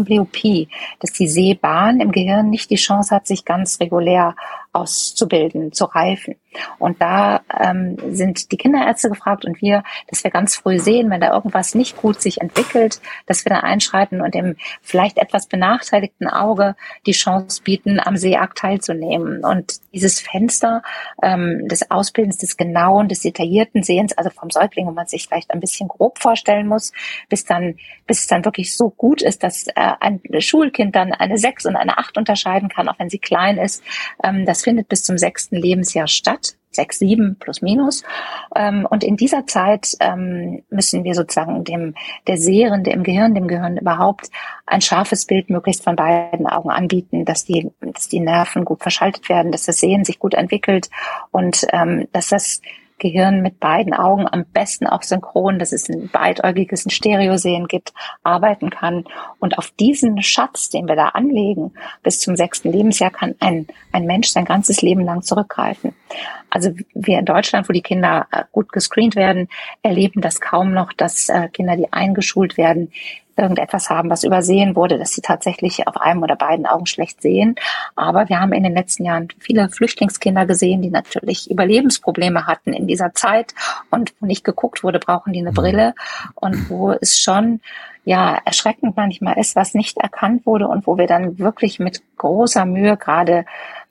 Myopie, dass die Sehbahn im Gehirn nicht die Chance hat, sich ganz regulär auszubilden, zu reifen. Und da sind die Kinderärzte gefragt und wir, dass wir ganz früh sehen, wenn da irgendwas nicht gut sich entwickelt, dass wir da einschreiten und dem vielleicht etwas benachteiligten Auge die Chance bieten, am Sehakt teilzunehmen. Und dieses Fenster des Ausbildens, des genauen, des detaillierten Sehens, also vom Säugling, wo man sich vielleicht ein bisschen grob vorstellen muss, bis es dann wirklich so gut ist, dass ein Schulkind dann eine 6 und eine 8 unterscheiden kann, auch wenn sie klein ist. Das findet bis zum 6. Lebensjahr statt. 6, 7 plus minus. Und in dieser Zeit müssen wir sozusagen der Sehrende im Gehirn, dem Gehirn überhaupt, ein scharfes Bild möglichst von beiden Augen anbieten, dass die Nerven gut verschaltet werden, dass das Sehen sich gut entwickelt und dass das Gehirn mit beiden Augen am besten auch synchron, dass es ein beidäugiges, ein Stereosehen gibt, arbeiten kann. Und auf diesen Schatz, den wir da anlegen, bis zum 6. Lebensjahr kann ein Mensch sein ganzes Leben lang zurückgreifen. Also wir in Deutschland, wo die Kinder gut gescreent werden, erleben das kaum noch, dass Kinder, die eingeschult werden, irgendetwas haben, was übersehen wurde, dass sie tatsächlich auf einem oder beiden Augen schlecht sehen. Aber wir haben in den letzten Jahren viele Flüchtlingskinder gesehen, die natürlich Überlebensprobleme hatten in dieser Zeit und wo nicht geguckt wurde, brauchen die eine Brille und wo es schon erschreckend manchmal ist, was nicht erkannt wurde und wo wir dann wirklich mit großer Mühe gerade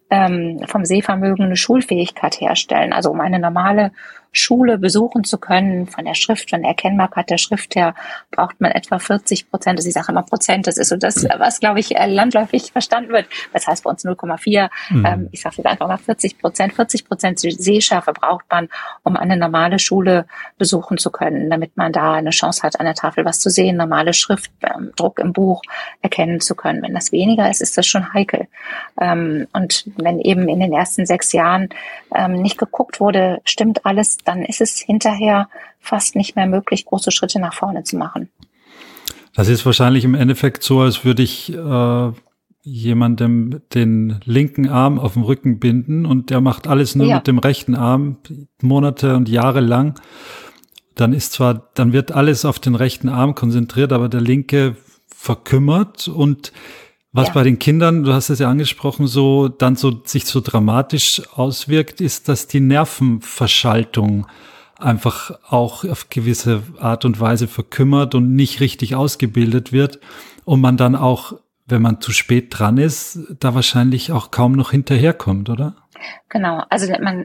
vom Sehvermögen eine Schulfähigkeit herstellen. Also um eine normale Schule besuchen zu können, von der Schrift, von der Erkennbarkeit der Schrift her, braucht man etwa 40%. Also ich sage immer Prozent, das ist so das, was, glaube ich, landläufig verstanden wird. Das heißt bei uns 0,4. Ich sage jetzt einfach mal 40%. 40% Sehschärfe braucht man, um eine normale Schule besuchen zu können, damit man da eine Chance hat, an der Tafel was zu sehen, normale Schrift, Druck im Buch erkennen zu können. Wenn das weniger ist, ist das schon heikel. Und wenn eben in den ersten 6 Jahren nicht geguckt wurde, stimmt alles, dann ist es hinterher fast nicht mehr möglich, große Schritte nach vorne zu machen. Das ist wahrscheinlich im Endeffekt so, als würde ich jemandem den linken Arm auf dem Rücken binden und der macht alles nur mit dem rechten Arm, Monate und Jahre lang. Dann wird alles auf den rechten Arm konzentriert, aber der linke verkümmert und was bei den Kindern, du hast es ja angesprochen, sich so dramatisch auswirkt, ist, dass die Nervenverschaltung einfach auch auf gewisse Art und Weise verkümmert und nicht richtig ausgebildet wird und man dann auch, wenn man zu spät dran ist, da wahrscheinlich auch kaum noch hinterherkommt, oder? Genau, also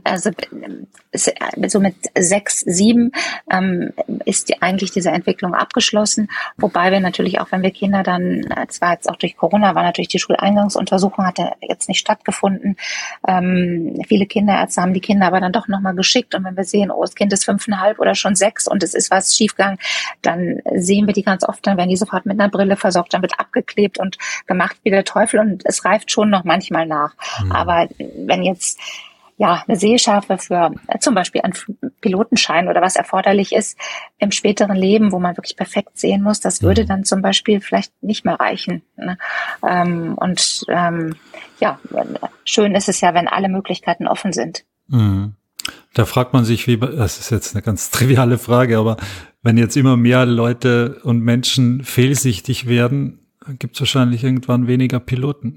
so mit 6, 7 ist eigentlich diese Entwicklung abgeschlossen, wobei wir natürlich auch, wenn wir Kinder dann, es war jetzt auch durch Corona, war natürlich die Schuleingangsuntersuchung, hatte jetzt nicht stattgefunden. Viele Kinderärzte haben die Kinder aber dann doch nochmal geschickt und wenn wir sehen, das Kind ist 5,5 oder schon 6 und es ist was schiefgegangen, dann sehen wir die ganz oft, dann werden die sofort mit einer Brille versorgt, dann wird abgeklebt und gemacht wie der Teufel und es reift schon noch manchmal nach. Aber wenn jetzt eine Sehschärfe für zum Beispiel einen Pilotenschein oder was erforderlich ist im späteren Leben, wo man wirklich perfekt sehen muss, das würde dann zum Beispiel vielleicht nicht mehr reichen. Ne? Schön ist es ja, wenn alle Möglichkeiten offen sind. Da fragt man sich, das ist jetzt eine ganz triviale Frage, aber wenn jetzt immer mehr Leute und Menschen fehlsichtig werden, gibt es wahrscheinlich irgendwann weniger Piloten.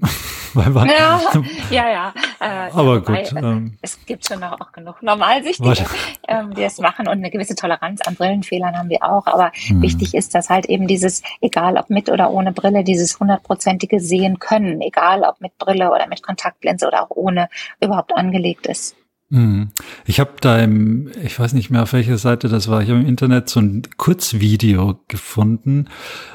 Aber gut. Es gibt schon auch genug Normalsichtige, die das machen und eine gewisse Toleranz an Brillenfehlern haben wir auch. Aber wichtig ist, dass halt eben dieses, egal ob mit oder ohne Brille, dieses 100%ige Sehen können, egal ob mit Brille oder mit Kontaktlinse oder auch ohne, überhaupt angelegt ist. Ich habe ich weiß nicht mehr auf welcher Seite das war, ich habe im Internet so ein Kurzvideo gefunden,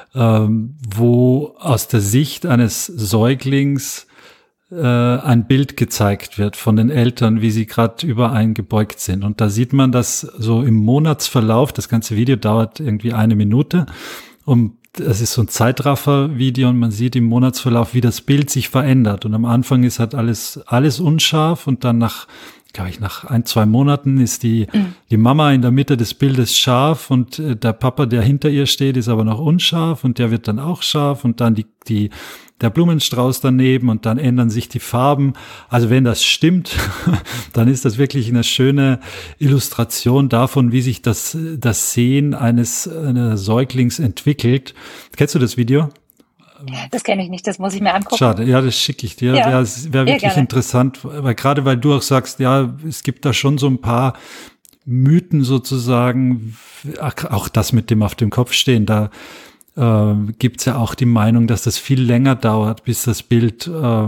wo aus der Sicht eines Säuglings ein Bild gezeigt wird von den Eltern, wie sie gerade übereingebeugt sind. Und da sieht man das so im Monatsverlauf, das ganze Video dauert irgendwie 1 Minute, und das ist so ein Zeitraffer-Video und man sieht im Monatsverlauf, wie das Bild sich verändert. Und am Anfang ist halt alles unscharf und dann nach 1, 2 Monaten ist die Mama in der Mitte des Bildes scharf und der Papa, der hinter ihr steht, ist aber noch unscharf und der wird dann auch scharf und dann der Blumenstrauß daneben und dann ändern sich die Farben. Also wenn das stimmt, dann ist das wirklich eine schöne Illustration davon, wie sich das Sehen eines Säuglings entwickelt. Kennst du das Video? Das kenne ich nicht, das muss ich mir angucken. Schade, ja, das schicke ich dir. Ja, es wäre wirklich gerne. Interessant, weil gerade weil du auch sagst, ja, es gibt da schon so ein paar Mythen sozusagen, auch das mit dem auf dem Kopf stehen, da gibt's ja auch die Meinung, dass das viel länger dauert, bis das Bild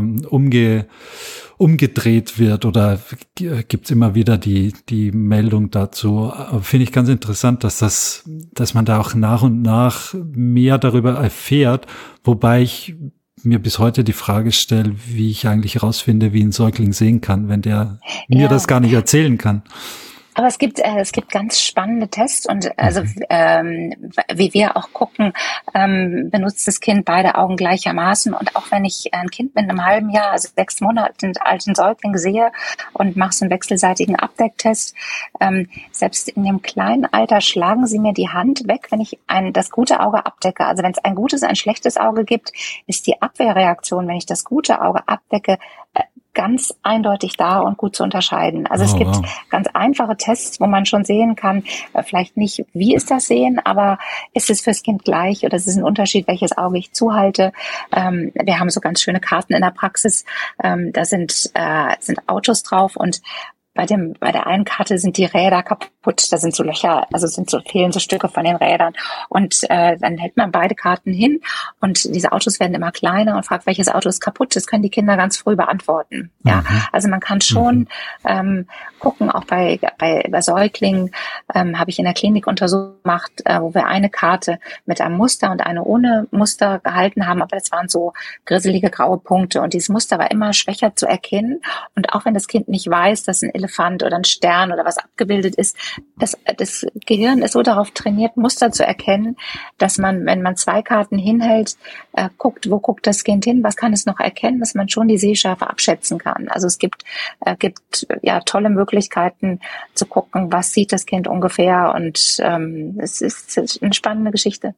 umgedreht wird, oder gibt's immer wieder die Meldung dazu. Finde ich ganz interessant, dass man da auch nach und nach mehr darüber erfährt, wobei ich mir bis heute die Frage stelle, wie ich eigentlich herausfinde, wie ein Säugling sehen kann, wenn der mir das gar nicht erzählen kann. Aber es gibt ganz spannende Tests und also wie wir auch gucken, benutzt das Kind beide Augen gleichermaßen. Und auch wenn ich ein Kind mit einem halben Jahr, also 6 Monate alten Säugling sehe und mache so einen wechselseitigen Abdecktest, selbst in dem kleinen Alter schlagen sie mir die Hand weg, wenn ich das gute Auge abdecke. Also wenn es ein gutes, ein schlechtes Auge gibt, ist die Abwehrreaktion, wenn ich das gute Auge abdecke, ganz eindeutig da und gut zu unterscheiden. Also es gibt ganz einfache Tests, wo man schon sehen kann, vielleicht nicht, wie ist das Sehen, aber ist es fürs Kind gleich oder ist es ein Unterschied, welches Auge ich zuhalte. Wir haben so ganz schöne Karten in der Praxis, da sind Autos drauf und bei der einen Karte sind die Räder kaputt, da sind so Löcher, also fehlen so Stücke von den Rädern. Und dann hält man beide Karten hin und diese Autos werden immer kleiner und fragt, welches Auto ist kaputt. Das können die Kinder ganz früh beantworten. Ja, also man kann schon gucken, auch bei Säuglingen habe ich in der Klinik Untersuchungen gemacht, wo wir eine Karte mit einem Muster und eine ohne Muster gehalten haben, aber das waren so grisselige graue Punkte und dieses Muster war immer schwächer zu erkennen. Und auch wenn das Kind nicht weiß, dass ein Elefant oder ein Stern oder was abgebildet ist, das Gehirn ist so darauf trainiert, Muster zu erkennen, dass man, wenn man 2 Karten hinhält, guckt, wo guckt das Kind hin, was kann es noch erkennen, dass man schon die Sehschärfe abschätzen kann. Also es gibt ja tolle Möglichkeiten zu gucken, was sieht das Kind ungefähr und es ist eine spannende Geschichte.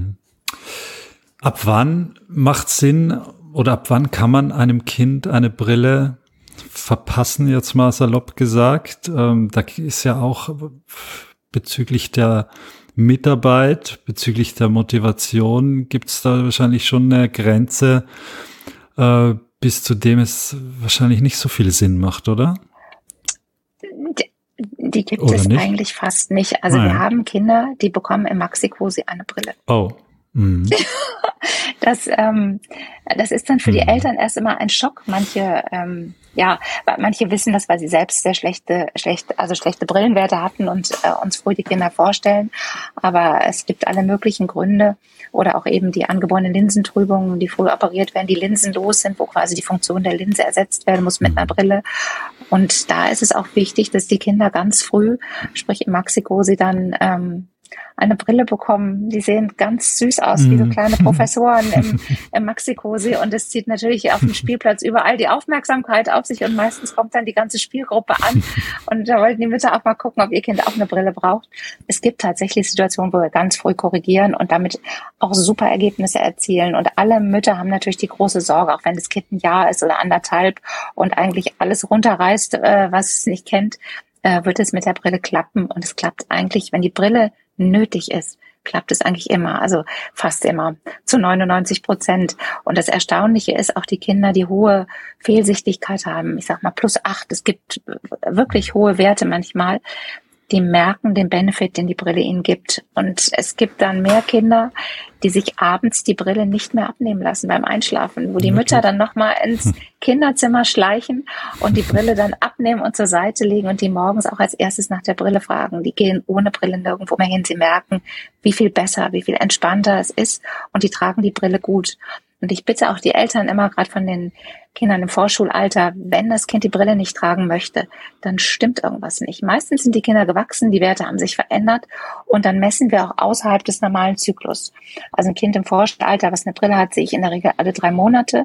Ab wann macht Sinn oder ab wann kann man einem Kind eine Brille verpassen, jetzt mal salopp gesagt? Da ist ja auch bezüglich der Mitarbeit, bezüglich der Motivation, gibt es da wahrscheinlich schon eine Grenze, bis zu dem es wahrscheinlich nicht so viel Sinn macht, oder? Die gibt oder es nicht? Eigentlich fast nicht. Also wir haben Kinder, die bekommen im Maxi-Cosi eine Brille. Oh. Mhm. Das ist dann für die Eltern erst immer ein Schock. Manche wissen das, weil sie selbst sehr schlechte Brillenwerte hatten und uns früh die Kinder vorstellen. Aber es gibt alle möglichen Gründe oder auch eben die angeborenen Linsentrübungen, die früh operiert werden, die linsenlos sind, wo quasi die Funktion der Linse ersetzt werden muss mit einer Brille. Und da ist es auch wichtig, dass die Kinder ganz früh, sprich im Maxi-Cosi dann eine Brille bekommen. Die sehen ganz süß aus, wie so kleine Professoren im Maxi-Cosi. Und es zieht natürlich auf dem Spielplatz überall die Aufmerksamkeit auf sich. Und meistens kommt dann die ganze Spielgruppe an. Und da wollten die Mütter auch mal gucken, ob ihr Kind auch eine Brille braucht. Es gibt tatsächlich Situationen, wo wir ganz früh korrigieren und damit auch super Ergebnisse erzielen. Und alle Mütter haben natürlich die große Sorge, auch wenn das Kind 1 Jahr ist oder 1,5 und eigentlich alles runterreißt, was es nicht kennt, wird es mit der Brille klappen. Und es klappt eigentlich, wenn die Brille nötig ist, klappt es eigentlich immer, also fast immer, zu 99%. Und das Erstaunliche ist auch die Kinder, die hohe Fehlsichtigkeit haben, ich sag mal +8, es gibt wirklich hohe Werte manchmal, die merken den Benefit, den die Brille ihnen gibt. Und es gibt dann mehr Kinder, die sich abends die Brille nicht mehr abnehmen lassen beim Einschlafen, wo die Mütter dann nochmal ins Kinderzimmer schleichen und die Brille dann abnehmen und zur Seite legen und die morgens auch als erstes nach der Brille fragen. Die gehen ohne Brille nirgendwo mehr hin. Sie merken, wie viel besser, wie viel entspannter es ist und die tragen die Brille gut. Und ich bitte auch die Eltern immer, gerade von den Kindern im Vorschulalter, wenn das Kind die Brille nicht tragen möchte, dann stimmt irgendwas nicht. Meistens sind die Kinder gewachsen, die Werte haben sich verändert und dann messen wir auch außerhalb des normalen Zyklus. Also ein Kind im Vorschulalter, was eine Brille hat, sehe ich in der Regel alle 3 Monate.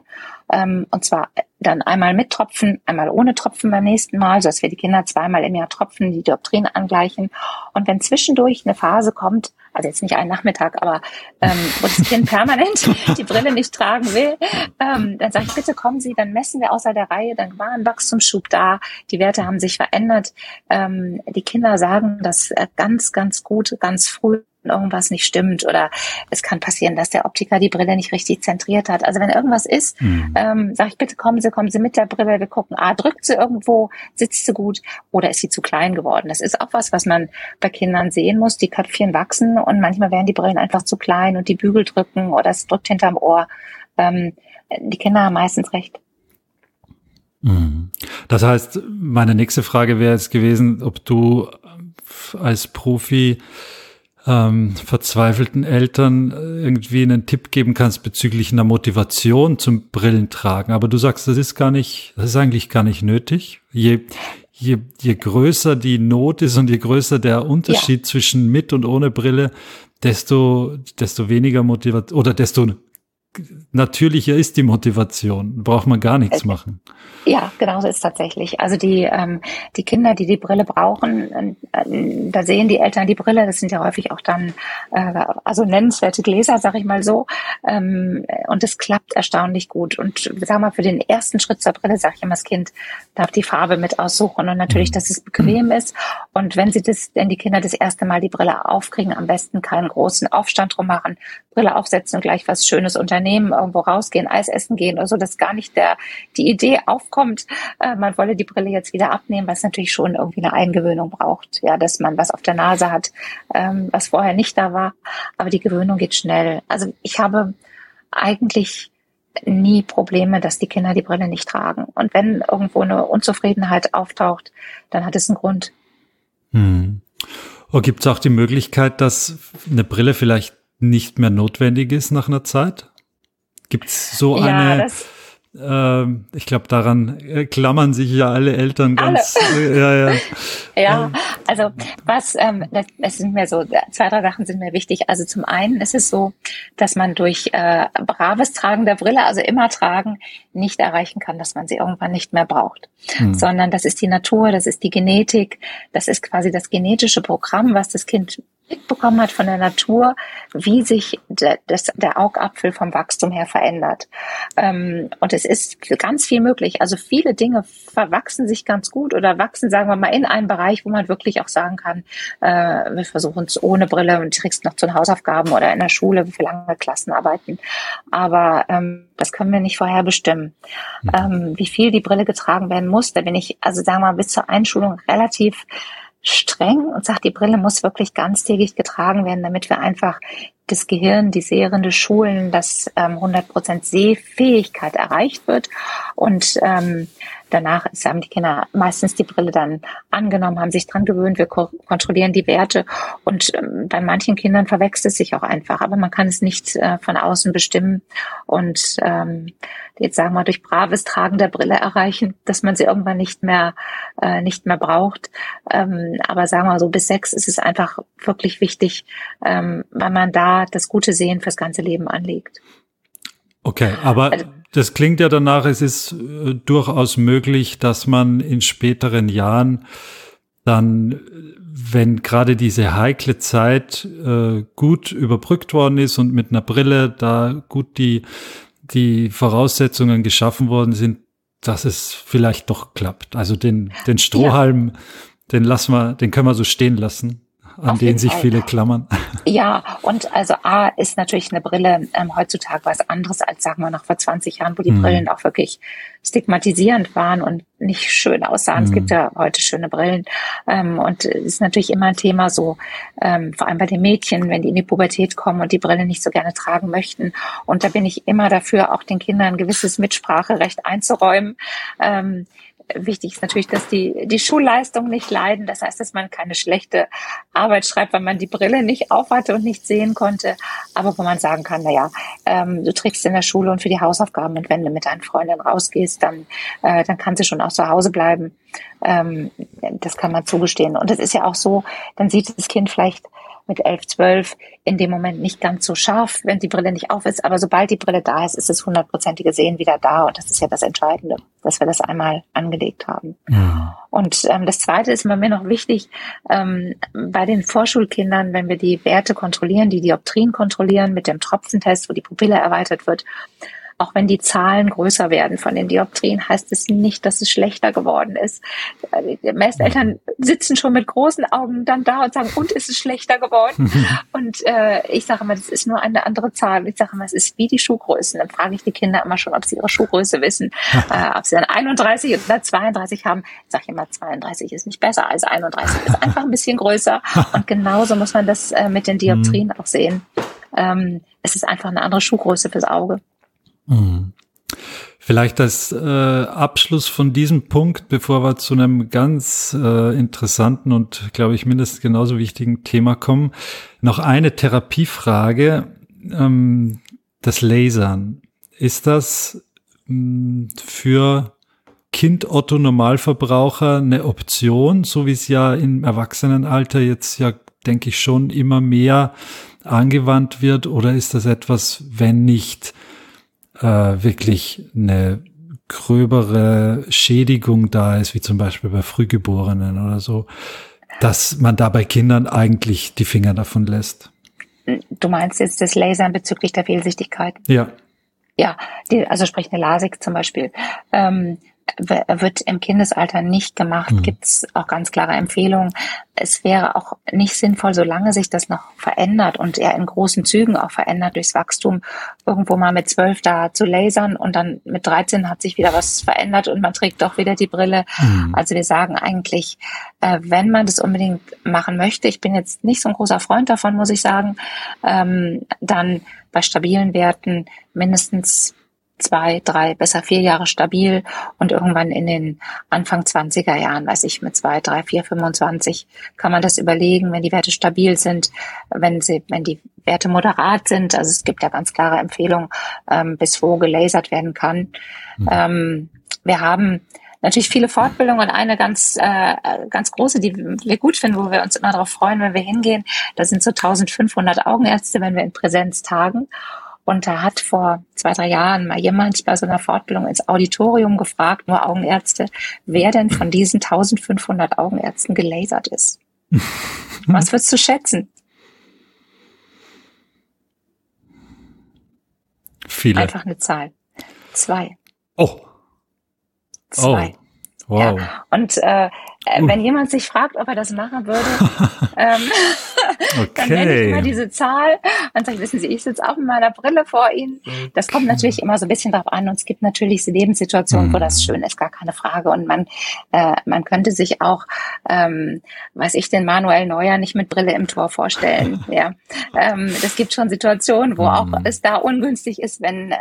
Und zwar dann einmal mit Tropfen, einmal ohne Tropfen beim nächsten Mal, sodass wir die Kinder 2-mal im Jahr Tropfen, die Dioptrien angleichen. Und wenn zwischendurch eine Phase kommt, also jetzt nicht einen Nachmittag, aber wo das Kind permanent die Brille nicht tragen will, dann sage ich, bitte kommen Sie, dann messen wir außer der Reihe, dann war ein Wachstumsschub da, die Werte haben sich verändert. Die Kinder sagen das ganz, ganz gut, ganz früh. irgendwas nicht stimmt, oder es kann passieren, dass der Optiker die Brille nicht richtig zentriert hat. Also wenn irgendwas ist, sage ich, bitte kommen Sie mit der Brille, wir gucken, drückt sie irgendwo, sitzt sie gut oder ist sie zu klein geworden. Das ist auch was man bei Kindern sehen muss. Die Köpfchen wachsen und manchmal werden die Brillen einfach zu klein und die Bügel drücken oder es drückt hinterm Ohr. Die Kinder haben meistens recht. Das heißt, meine nächste Frage wäre jetzt gewesen, ob du als Profi verzweifelten Eltern irgendwie einen Tipp geben kannst bezüglich einer Motivation zum Brillentragen. Aber du sagst, das ist eigentlich gar nicht nötig. Je größer die Not ist und je größer der Unterschied zwischen mit und ohne Brille, desto weniger Motivation oder desto natürlicher ist die Motivation. Braucht man gar nichts machen. Ja, genau so ist es tatsächlich. Also die Kinder, die Brille brauchen, da sehen die Eltern die Brille, das sind ja häufig auch dann also nennenswerte Gläser, sag ich mal so, und es klappt erstaunlich gut. Und sag mal, für den ersten Schritt zur Brille, sag ich immer, das Kind darf die Farbe mit aussuchen und natürlich, dass es bequem ist. Und wenn die Kinder das erste Mal die Brille aufkriegen, am besten keinen großen Aufstand drum machen, Brille aufsetzen und gleich was Schönes unternehmen, irgendwo rausgehen, Eis essen gehen oder so, dass gar nicht die Idee aufkommt, man wolle die Brille jetzt wieder abnehmen, was natürlich schon irgendwie eine Eingewöhnung braucht, ja, dass man was auf der Nase hat, was vorher nicht da war, aber die Gewöhnung geht schnell. Also ich habe eigentlich nie Probleme, dass die Kinder die Brille nicht tragen. Und wenn irgendwo eine Unzufriedenheit auftaucht, dann hat es einen Grund. Gibt es auch die Möglichkeit, dass eine Brille vielleicht nicht mehr notwendig ist nach einer Zeit? Gibt es so eine... ich glaube, daran klammern sich ja alle Eltern ganz. Ja, also es sind mir so 2, 3 Sachen sind mir wichtig. Also zum einen ist es so, dass man durch braves Tragen der Brille, also immer tragen, nicht erreichen kann, dass man sie irgendwann nicht mehr braucht, sondern das ist die Natur, das ist die Genetik, das ist quasi das genetische Programm, was das Kind mitbekommen hat von der Natur, wie sich der Augapfel vom Wachstum her verändert. Und es ist ganz viel möglich. Also viele Dinge verwachsen sich ganz gut oder wachsen, sagen wir mal, in einen Bereich, wo man wirklich auch sagen kann, wir versuchen es ohne Brille und kriegst noch zu den Hausaufgaben oder in der Schule, wie viele lange Klassenarbeiten. Aber das können wir nicht vorher bestimmen. Wie viel die Brille getragen werden muss, da bin ich, also sagen wir mal, bis zur Einschulung relativ streng und sagt, die Brille muss wirklich ganztägig getragen werden, damit wir einfach das Gehirn, die Sehrende schulen, dass 100% Sehfähigkeit erreicht wird. Und danach haben die Kinder meistens die Brille dann angenommen, haben sich dran gewöhnt, wir kontrollieren die Werte. Und bei manchen Kindern verwechselt es sich auch einfach, aber man kann es nicht von außen bestimmen. Und jetzt sagen wir durch braves Tragen der Brille erreichen, dass man sie irgendwann nicht mehr braucht. Aber sagen wir so, bis 6 ist es einfach wirklich wichtig, weil man da das gute Sehen fürs ganze Leben anlegt. Okay, aber das klingt ja danach, es ist durchaus möglich, dass man in späteren Jahren dann, wenn gerade diese heikle Zeit gut überbrückt worden ist und mit einer Brille da gut die Voraussetzungen geschaffen worden sind, dass es vielleicht doch klappt. Also den Strohhalm, den können wir so stehen lassen, an den sich viele klammern. Ja, und also A ist natürlich eine Brille heutzutage was anderes als, sagen wir, noch vor 20 Jahren, wo die Brillen auch wirklich stigmatisierend waren und nicht schön aussahen. Es gibt ja heute schöne Brillen. Und es ist natürlich immer ein Thema so, vor allem bei den Mädchen, wenn die in die Pubertät kommen und die Brille nicht so gerne tragen möchten. Und da bin ich immer dafür, auch den Kindern ein gewisses Mitspracherecht einzuräumen. Wichtig ist natürlich, dass die Schulleistungen nicht leiden. Das heißt, dass man keine schlechte Arbeit schreibt, weil man die Brille nicht aufhatte und nicht sehen konnte. Aber wo man sagen kann, du trägst in der Schule und für die Hausaufgaben und wenn du mit deinen Freundinnen rausgehst, dann kann sie schon auch zu Hause bleiben. Das kann man zugestehen. Und es ist ja auch so, dann sieht das Kind vielleicht mit 11, 12 in dem Moment nicht ganz so scharf, wenn die Brille nicht auf ist. Aber sobald die Brille da ist, ist das 100%ige Sehen wieder da. Und das ist ja das Entscheidende, dass wir das einmal angelegt haben. Ja. Und das Zweite ist bei mir noch wichtig, bei den Vorschulkindern, wenn wir die Werte kontrollieren, die Dioptrien kontrollieren mit dem Tropfentest, wo die Pupille erweitert wird, auch wenn die Zahlen größer werden von den Dioptrien, heißt es nicht, dass es schlechter geworden ist. Die meisten Eltern sitzen schon mit großen Augen dann da und sagen, und ist es schlechter geworden? Und ich sage immer, das ist nur eine andere Zahl. Ich sage immer, es ist wie die Schuhgrößen. Dann frage ich die Kinder immer schon, ob sie ihre Schuhgröße wissen, ob sie dann 31 oder 32 haben. Ich sage immer, 32 ist nicht besser als 31, ist einfach ein bisschen größer. Und genauso muss man das mit den Dioptrien auch sehen. Es ist einfach eine andere Schuhgröße fürs Auge. Vielleicht als Abschluss von diesem Punkt, bevor wir zu einem ganz interessanten und, glaube ich, mindestens genauso wichtigen Thema kommen, noch eine Therapiefrage. Das Lasern. Ist das für Kind Otto Normalverbraucher eine Option, so wie es ja im Erwachsenenalter jetzt ja, denke ich, schon immer mehr angewandt wird, oder ist das etwas, wenn nicht wirklich eine gröbere Schädigung da ist, wie zum Beispiel bei Frühgeborenen oder so, dass man da bei Kindern eigentlich die Finger davon lässt? Du meinst jetzt das Lasern bezüglich der Fehlsichtigkeit? Ja. Ja, also sprich eine LASIK zum Beispiel. Wird im Kindesalter nicht gemacht, gibt's auch ganz klare Empfehlungen. Es wäre auch nicht sinnvoll, solange sich das noch verändert und eher in großen Zügen auch verändert durchs Wachstum, irgendwo mal mit 12 da zu lasern und dann mit 13 hat sich wieder was verändert und man trägt doch wieder die Brille. Also wir sagen eigentlich, wenn man das unbedingt machen möchte, ich bin jetzt nicht so ein großer Freund davon, muss ich sagen, dann bei stabilen Werten mindestens 2, 3, besser 4 Jahre stabil und irgendwann in den Anfang 20er Jahren, weiß ich, mit 2, 3, 4, 25 kann man das überlegen, wenn die Werte stabil sind, wenn die Werte moderat sind. Also es gibt ja ganz klare Empfehlungen, bis wo gelasert werden kann. Wir haben natürlich viele Fortbildungen und eine ganz große, die wir gut finden, wo wir uns immer darauf freuen, wenn wir hingehen. Das sind so 1500 Augenärzte, wenn wir in Präsenz tagen. Und da hat vor 2, 3 Jahren mal jemand bei so einer Fortbildung ins Auditorium gefragt, nur Augenärzte, wer denn von diesen 1500 Augenärzten gelasert ist. Was würdest du schätzen? Viele. Einfach eine Zahl. 2. Oh. 2. Oh. Wow. Ja. Und wenn jemand sich fragt, ob er das machen würde, dann nenne ich immer diese Zahl und sage, wissen Sie, ich sitze auch mit meiner Brille vor Ihnen. Das kommt natürlich immer so ein bisschen drauf an und es gibt natürlich Lebenssituationen, wo das schön ist, gar keine Frage. Und man könnte sich auch, weiß ich, den Manuel Neuer nicht mit Brille im Tor vorstellen. Ja, das gibt schon Situationen, wo auch es da ungünstig ist, wenn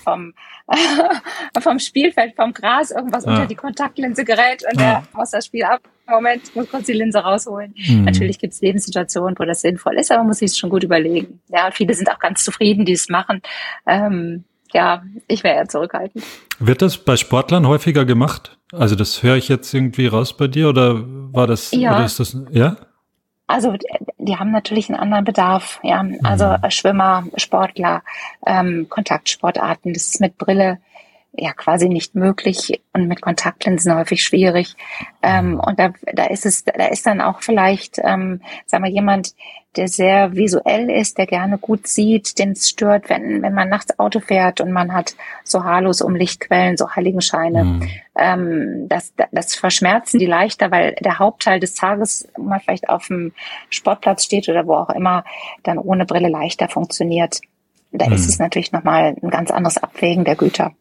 vom Spielfeld, vom Gras irgendwas unter die Kontaktlinse gerät und der muss das Spiel ab. Moment, muss kurz die Linse rausholen. Natürlich gibt es Lebenssituationen, wo das sinnvoll ist, aber man muss sich es schon gut überlegen. Ja, und viele sind auch ganz zufrieden, die es machen. Ja, ich wäre eher zurückhaltend. Wird das bei Sportlern häufiger gemacht? Also das höre ich jetzt irgendwie raus bei dir oder war das? Ja. Oder ist das? Ja. Also die haben natürlich einen anderen Bedarf. Ja, also Schwimmer, Sportler, Kontaktsportarten. Das ist mit Brille ja quasi nicht möglich und mit Kontaktlinsen häufig schwierig. Und da ist dann auch vielleicht, sagen wir, jemand, der sehr visuell ist, der gerne gut sieht, den es stört, wenn man nachts Auto fährt und man hat so Halos um Lichtquellen, so Heiligenscheine. Das verschmerzen die leichter, weil der Hauptteil des Tages, wo man vielleicht auf dem Sportplatz steht oder wo auch immer, dann ohne Brille leichter funktioniert. Da ist es natürlich nochmal ein ganz anderes Abwägen der Güter.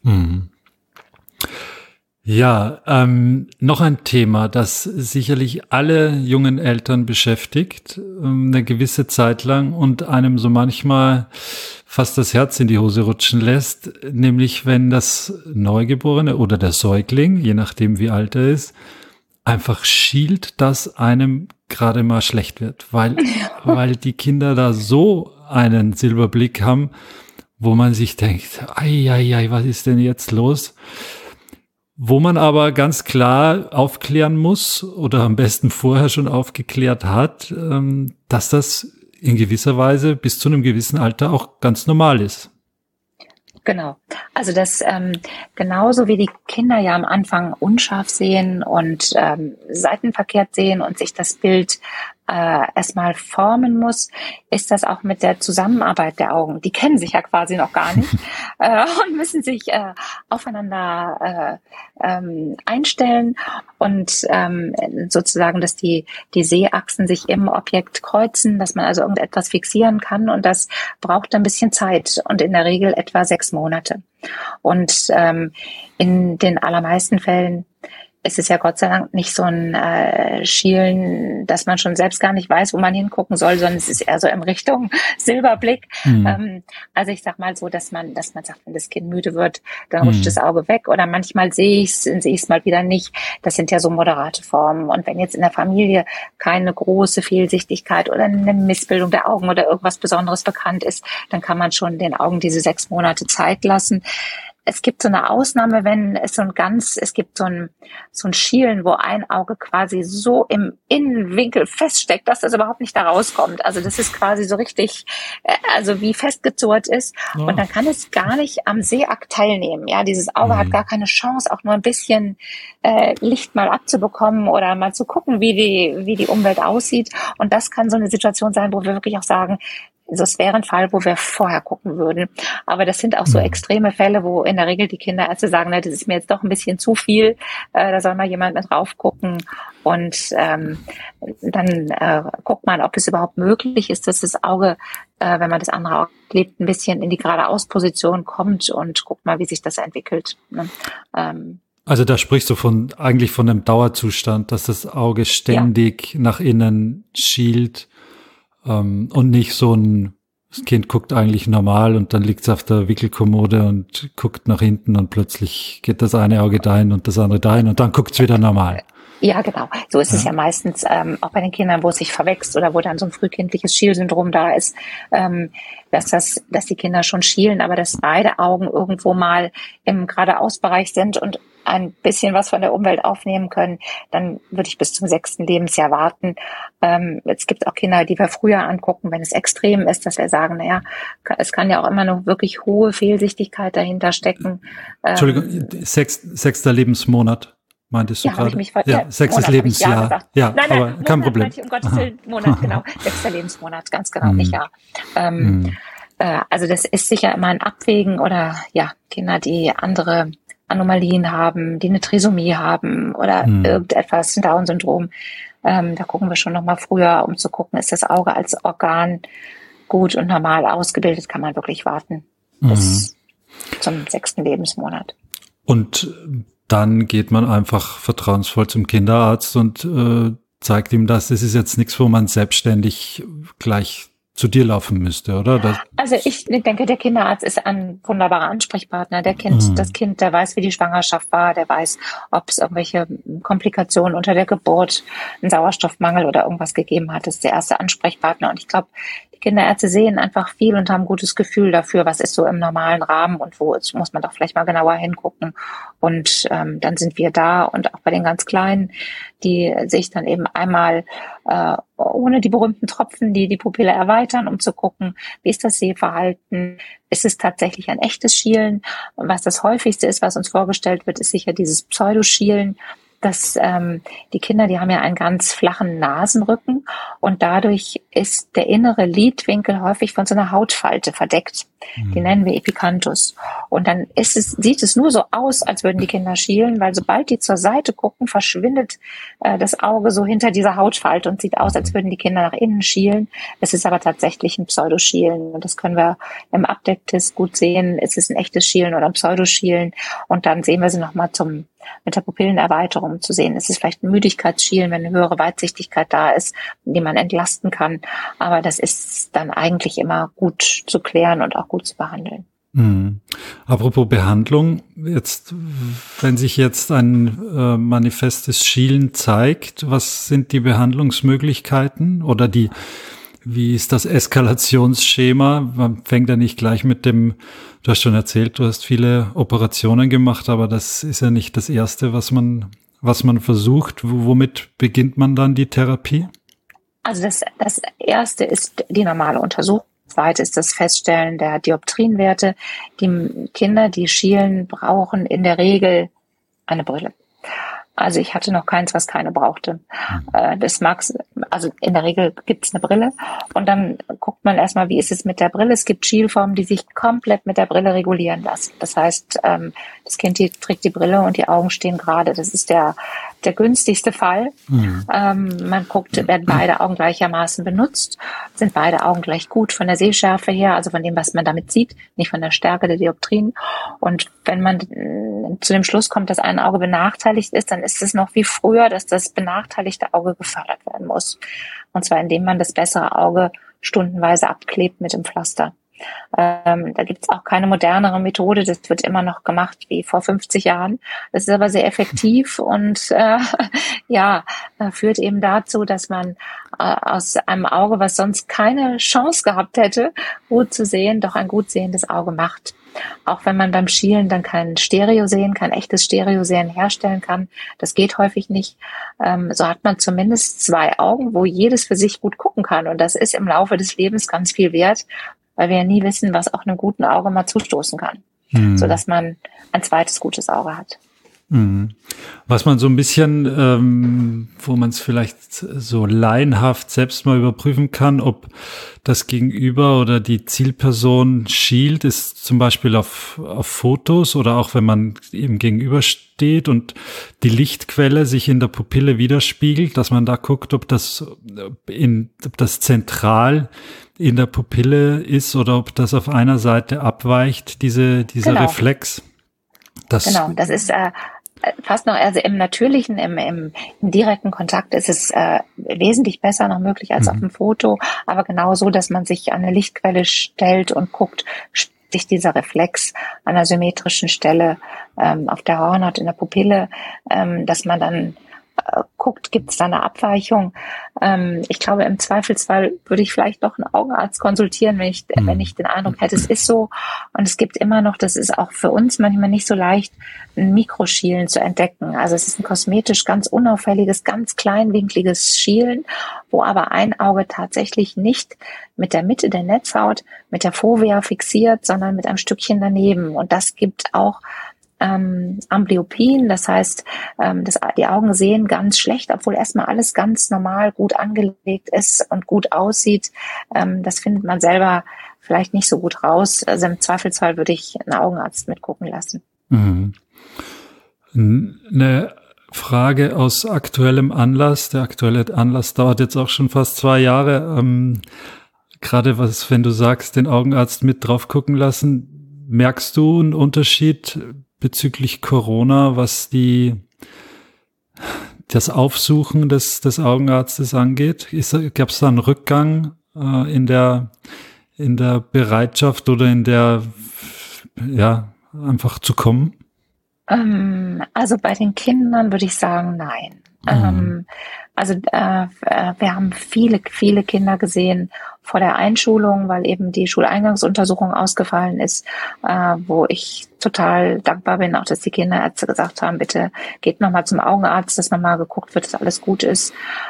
Ja, noch ein Thema, das sicherlich alle jungen Eltern beschäftigt, eine gewisse Zeit lang und einem so manchmal fast das Herz in die Hose rutschen lässt, nämlich wenn das Neugeborene oder der Säugling, je nachdem wie alt er ist, einfach schielt, dass einem gerade mal schlecht wird, weil die Kinder da so einen Silberblick haben, wo man sich denkt, ei, was ist denn jetzt los? Wo man aber ganz klar aufklären muss oder am besten vorher schon aufgeklärt hat, dass das in gewisser Weise bis zu einem gewissen Alter auch ganz normal ist. Genau. Also das genauso wie die Kinder ja am Anfang unscharf sehen und seitenverkehrt sehen und sich das Bild erstmal formen muss, ist das auch mit der Zusammenarbeit der Augen. Die kennen sich ja quasi noch gar nicht und müssen sich aufeinander einstellen und sozusagen, dass die Sehachsen sich im Objekt kreuzen, dass man also irgendetwas fixieren kann, und das braucht ein bisschen Zeit und in der Regel etwa 6 Monate. Und in den allermeisten Fällen ist es ja Gott sei Dank nicht so ein Schielen, dass man schon selbst gar nicht weiß, wo man hingucken soll, sondern es ist eher so in Richtung Silberblick. Also ich sag mal so, dass man sagt, wenn das Kind müde wird, dann rutscht das Auge weg, oder manchmal sehe ich es mal wieder nicht. Das sind ja so moderate Formen. Und wenn jetzt in der Familie keine große Fehlsichtigkeit oder eine Missbildung der Augen oder irgendwas Besonderes bekannt ist, dann kann man schon den Augen diese 6 Monate Zeit lassen. Es gibt so eine Ausnahme, wenn es es gibt so ein Schielen, wo ein Auge quasi so im Innenwinkel feststeckt, dass das überhaupt nicht da rauskommt. Also das ist quasi so richtig, also wie festgezurrt ist. Oh. Und dann kann es gar nicht am Sehakt teilnehmen. Ja, dieses Auge hat gar keine Chance, auch nur ein bisschen Licht mal abzubekommen oder mal zu gucken, wie die Umwelt aussieht. Und das kann so eine Situation sein, wo wir wirklich auch sagen, das wäre ein Fall, wo wir vorher gucken würden. Aber das sind auch so extreme Fälle, wo in der Regel die Kinderärzte sagen, das ist mir jetzt doch ein bisschen zu viel, da soll mal jemand mit drauf gucken. Und dann guckt man, ob es überhaupt möglich ist, dass das Auge, wenn man das andere Auge klebt, ein bisschen in die Geradeausposition kommt, und guckt mal, wie sich das entwickelt. Also da sprichst du eigentlich von einem Dauerzustand, dass das Auge ständig nach innen schielt. Und nicht das Kind guckt eigentlich normal und dann liegt es auf der Wickelkommode und guckt nach hinten und plötzlich geht das eine Auge dahin und das andere dahin und dann guckt es wieder normal. Ja, genau. So ist es ja meistens auch bei den Kindern, wo es sich verwächst oder wo dann so ein frühkindliches Schielsyndrom da ist, dass die Kinder schon schielen, aber dass beide Augen irgendwo mal im Geradeausbereich sind und ein bisschen was von der Umwelt aufnehmen können, dann würde ich bis zum 6. Lebensjahr warten. Es gibt auch Kinder, die wir früher angucken, wenn es extrem ist, dass wir sagen, naja, es kann ja auch immer noch wirklich hohe Fehlsichtigkeit dahinter stecken. Entschuldigung, 6. Lebensmonat, meintest du gerade? Ja, 6. Lebensjahr. Ja, nein, aber Monat, kein Problem. Um Gottes Willen, Monat, genau. 6. Lebensmonat, ganz genau, nicht Jahr. Also das ist sicher immer ein Abwägen, oder Kinder, die andere Anomalien haben, die eine Trisomie haben oder irgendetwas, ein Down-Syndrom. Da gucken wir schon noch mal früher, um zu gucken, ist das Auge als Organ gut und normal ausgebildet, kann man wirklich warten bis zum 6. Lebensmonat. Und dann geht man einfach vertrauensvoll zum Kinderarzt und zeigt ihm das. Das ist jetzt nichts, wo man selbstständig gleich zu dir laufen müsste, oder? Also ich denke, der Kinderarzt ist ein wunderbarer Ansprechpartner. Der kennt das Kind, der weiß, wie die Schwangerschaft war, der weiß, ob es irgendwelche Komplikationen unter der Geburt, einen Sauerstoffmangel oder irgendwas gegeben hat. Das ist der erste Ansprechpartner. Und ich glaube, die Kinderärzte sehen einfach viel und haben ein gutes Gefühl dafür, was ist so im normalen Rahmen und wo muss man doch vielleicht mal genauer hingucken. Und dann sind wir da, und auch bei den ganz Kleinen, die sich dann eben einmal ohne die berühmten Tropfen, die Pupille erweitern, um zu gucken, wie ist das Sehverhalten, ist es tatsächlich ein echtes Schielen. Und was das häufigste ist, was uns vorgestellt wird, ist sicher dieses Pseudoschielen, dass die Kinder, die haben ja einen ganz flachen Nasenrücken, und dadurch ist der innere Lidwinkel häufig von so einer Hautfalte verdeckt. Die nennen wir Epicanthus. Und dann sieht es nur so aus, als würden die Kinder schielen, weil sobald die zur Seite gucken, verschwindet das Auge so hinter dieser Hautfalte und sieht aus, als würden die Kinder nach innen schielen. Es ist aber tatsächlich ein Pseudoschielen, und das können wir im Abdecktest gut sehen. Ist es ein echtes Schielen oder ein Pseudoschielen? Und dann sehen wir sie nochmal mit der Pupillenerweiterung, um zu sehen, ist es vielleicht ein Müdigkeitsschielen, wenn eine höhere Weitsichtigkeit da ist, die man entlasten kann. Aber das ist dann eigentlich immer gut zu klären und auch gut zu behandeln. Apropos Behandlung, wenn sich jetzt ein manifestes Schielen zeigt, was sind die Behandlungsmöglichkeiten oder wie ist das Eskalationsschema? Man fängt ja nicht gleich du hast schon erzählt, du hast viele Operationen gemacht, aber das ist ja nicht das Erste, was man versucht. Womit beginnt man dann die Therapie? Also das Erste ist die normale Untersuchung. Das Zweite ist das Feststellen der Dioptrienwerte. Die Kinder, die schielen, brauchen in der Regel eine Brille. Also ich hatte noch keins, was keine brauchte. Das mag's, also in der Regel gibt's eine Brille und dann guckt man erstmal, wie ist es mit der Brille. Es gibt Schielformen, die sich komplett mit der Brille regulieren lassen. Das heißt, das Kind trägt die Brille und die Augen stehen gerade. Das ist der günstigste Fall. Man guckt, werden beide Augen gleichermaßen benutzt, sind beide Augen gleich gut von der Sehschärfe her, also von dem, was man damit sieht, nicht von der Stärke der Dioptrien. Und wenn man zu dem Schluss kommt, dass ein Auge benachteiligt ist, dann ist es noch wie früher, dass das benachteiligte Auge gefördert werden muss. Und zwar indem man das bessere Auge stundenweise abklebt mit dem Pflaster. Da gibt's auch keine modernere Methode. Das wird immer noch gemacht wie vor 50 Jahren. Das ist aber sehr effektiv und führt eben dazu, dass man aus einem Auge, was sonst keine Chance gehabt hätte, gut zu sehen, doch ein gut sehendes Auge macht. Auch wenn man beim Schielen dann kein Stereo-Sehen, kein echtes Stereo-Sehen herstellen kann, das geht häufig nicht, so hat man zumindest 2 Augen, wo jedes für sich gut gucken kann. Und das ist im Laufe des Lebens ganz viel wert, weil wir ja nie wissen, was auch einem guten Auge mal zustoßen kann, sodass man ein zweites gutes Auge hat. Was man so ein bisschen, wo man es vielleicht so laienhaft selbst mal überprüfen kann, ob das Gegenüber oder die Zielperson schielt, ist zum Beispiel auf Fotos oder auch wenn man eben gegenübersteht und die Lichtquelle sich in der Pupille widerspiegelt, dass man da guckt, ob das zentral in der Pupille ist oder ob das auf einer Seite abweicht, dieser Reflex. Das ist fast noch, also im natürlichen, im direkten Kontakt ist es wesentlich besser noch möglich als auf dem Foto, aber genau so, dass man sich an eine Lichtquelle stellt und guckt, sich dieser Reflex an einer symmetrischen Stelle auf der Hornhaut in der Pupille, dass man dann guckt, gibt es da eine Abweichung. Ich glaube, im Zweifelsfall würde ich vielleicht doch einen Augenarzt konsultieren, wenn ich den Eindruck hätte, es ist so. Und es gibt immer noch, das ist auch für uns manchmal nicht so leicht, ein Mikroschielen zu entdecken. Also es ist ein kosmetisch ganz unauffälliges, ganz kleinwinkliges Schielen, wo aber ein Auge tatsächlich nicht mit der Mitte der Netzhaut, mit der Fovea fixiert, sondern mit einem Stückchen daneben. Und das gibt auch Amblyopien, das heißt, die Augen sehen ganz schlecht, obwohl erstmal alles ganz normal gut angelegt ist und gut aussieht. Das findet man selber vielleicht nicht so gut raus. Also im Zweifelsfall würde ich einen Augenarzt mitgucken lassen. Eine Frage aus aktuellem Anlass. Der aktuelle Anlass dauert jetzt auch schon fast 2 Jahre. Gerade wenn du sagst, den Augenarzt mit drauf gucken lassen, merkst du einen Unterschied bezüglich Corona, was das Aufsuchen des Augenarztes angeht? Gab es da einen Rückgang in der Bereitschaft oder in der, einfach zu kommen? Also bei den Kindern würde ich sagen, nein. Wir haben viele Kinder gesehen vor der Einschulung, weil eben die Schuleingangsuntersuchung ausgefallen ist, wo ich total dankbar bin, auch dass die Kinderärzte gesagt haben, bitte geht nochmal zum Augenarzt, dass nochmal geguckt wird, dass alles gut ist.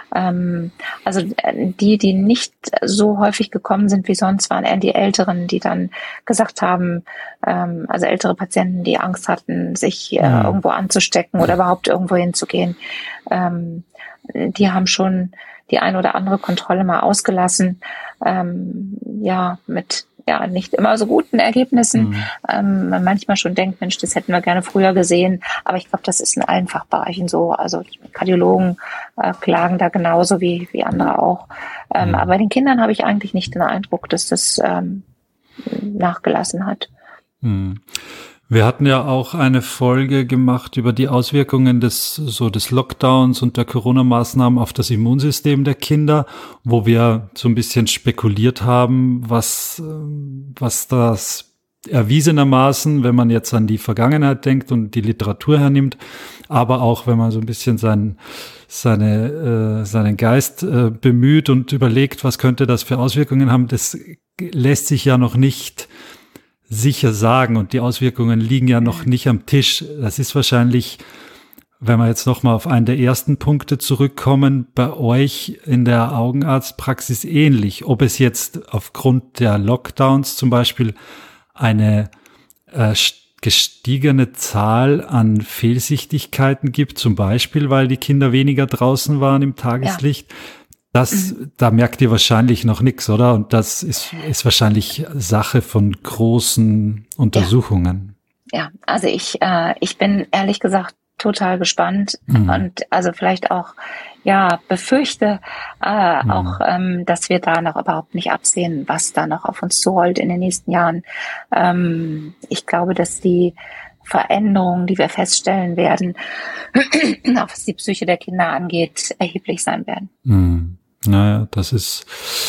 Die nicht so häufig gekommen sind wie sonst, waren eher die Älteren, die dann gesagt haben, also ältere Patienten, die Angst hatten, sich irgendwo anzustecken oder überhaupt irgendwo hinzugehen. Die haben schon die ein oder andere Kontrolle mal ausgelassen, mit nicht immer so guten Ergebnissen. Man manchmal schon denkt, Mensch, das hätten wir gerne früher gesehen, aber ich glaube, das ist in allen Fachbereichen so. Also Kardiologen klagen da genauso wie andere auch. Aber bei den Kindern habe ich eigentlich nicht den Eindruck, dass das nachgelassen hat. Wir hatten ja auch eine Folge gemacht über die Auswirkungen des Lockdowns und der Corona-Maßnahmen auf das Immunsystem der Kinder, wo wir so ein bisschen spekuliert haben, was das erwiesenermaßen, wenn man jetzt an die Vergangenheit denkt und die Literatur hernimmt, aber auch wenn man so ein bisschen seinen Geist bemüht und überlegt, was könnte das für Auswirkungen haben, das lässt sich ja noch nicht sicher sagen und die Auswirkungen liegen ja noch nicht am Tisch. Das ist wahrscheinlich, wenn wir jetzt nochmal auf einen der ersten Punkte zurückkommen, bei euch in der Augenarztpraxis ähnlich. Ob es jetzt aufgrund der Lockdowns zum Beispiel eine gestiegene Zahl an Fehlsichtigkeiten gibt, zum Beispiel, weil die Kinder weniger draußen waren im Tageslicht. Ja. Da merkt ihr wahrscheinlich noch nichts, oder? Und das ist wahrscheinlich Sache von großen Untersuchungen. Ja, also ich bin ehrlich gesagt total gespannt und also vielleicht auch befürchte auch, dass wir da noch überhaupt nicht absehen, was da noch auf uns zurollt in den nächsten Jahren. Ich glaube, dass die Veränderungen, die wir feststellen werden, auch was die Psyche der Kinder angeht, erheblich sein werden. Naja, das ist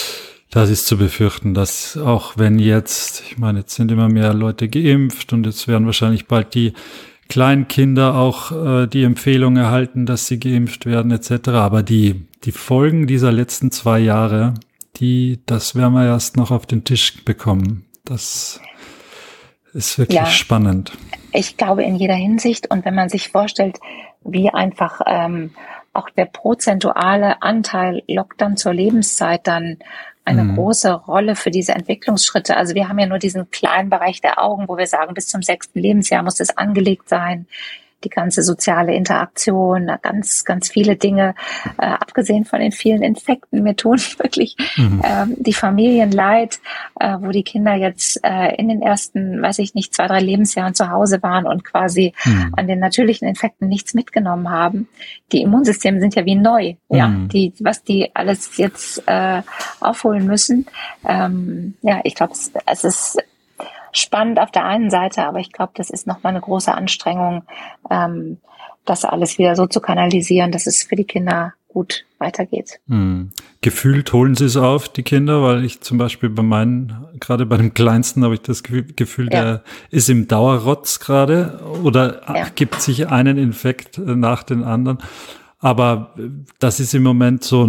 zu befürchten, dass auch wenn jetzt sind immer mehr Leute geimpft und jetzt werden wahrscheinlich bald die Kleinkinder auch die Empfehlung erhalten, dass sie geimpft werden etc. Aber die Folgen dieser letzten 2 Jahre, das werden wir erst noch auf den Tisch bekommen. Das ist wirklich spannend. Ich glaube in jeder Hinsicht. Und wenn man sich vorstellt, wie einfach auch der prozentuale Anteil Lockdown zur Lebenszeit dann eine große Rolle für diese Entwicklungsschritte. Also wir haben ja nur diesen kleinen Bereich der Augen, wo wir sagen, bis zum 6. Lebensjahr muss es angelegt sein. Die ganze soziale Interaktion, ganz, ganz viele Dinge, abgesehen von den vielen Infekten. Mir tun wirklich die Familien leid, wo die Kinder jetzt in den ersten, 2, 3 Lebensjahren zu Hause waren und quasi an den natürlichen Infekten nichts mitgenommen haben. Die Immunsysteme sind ja wie neu, was die alles jetzt aufholen müssen. Ich glaube, es ist spannend auf der einen Seite, aber ich glaube, das ist nochmal eine große Anstrengung, das alles wieder so zu kanalisieren, dass es für die Kinder gut weitergeht. Gefühlt holen sie es auf, die Kinder, weil ich zum Beispiel gerade bei dem Kleinsten habe ich das Gefühl, der ist im Dauerrotz gerade oder gibt sich einen Infekt nach den anderen. Aber das ist im Moment so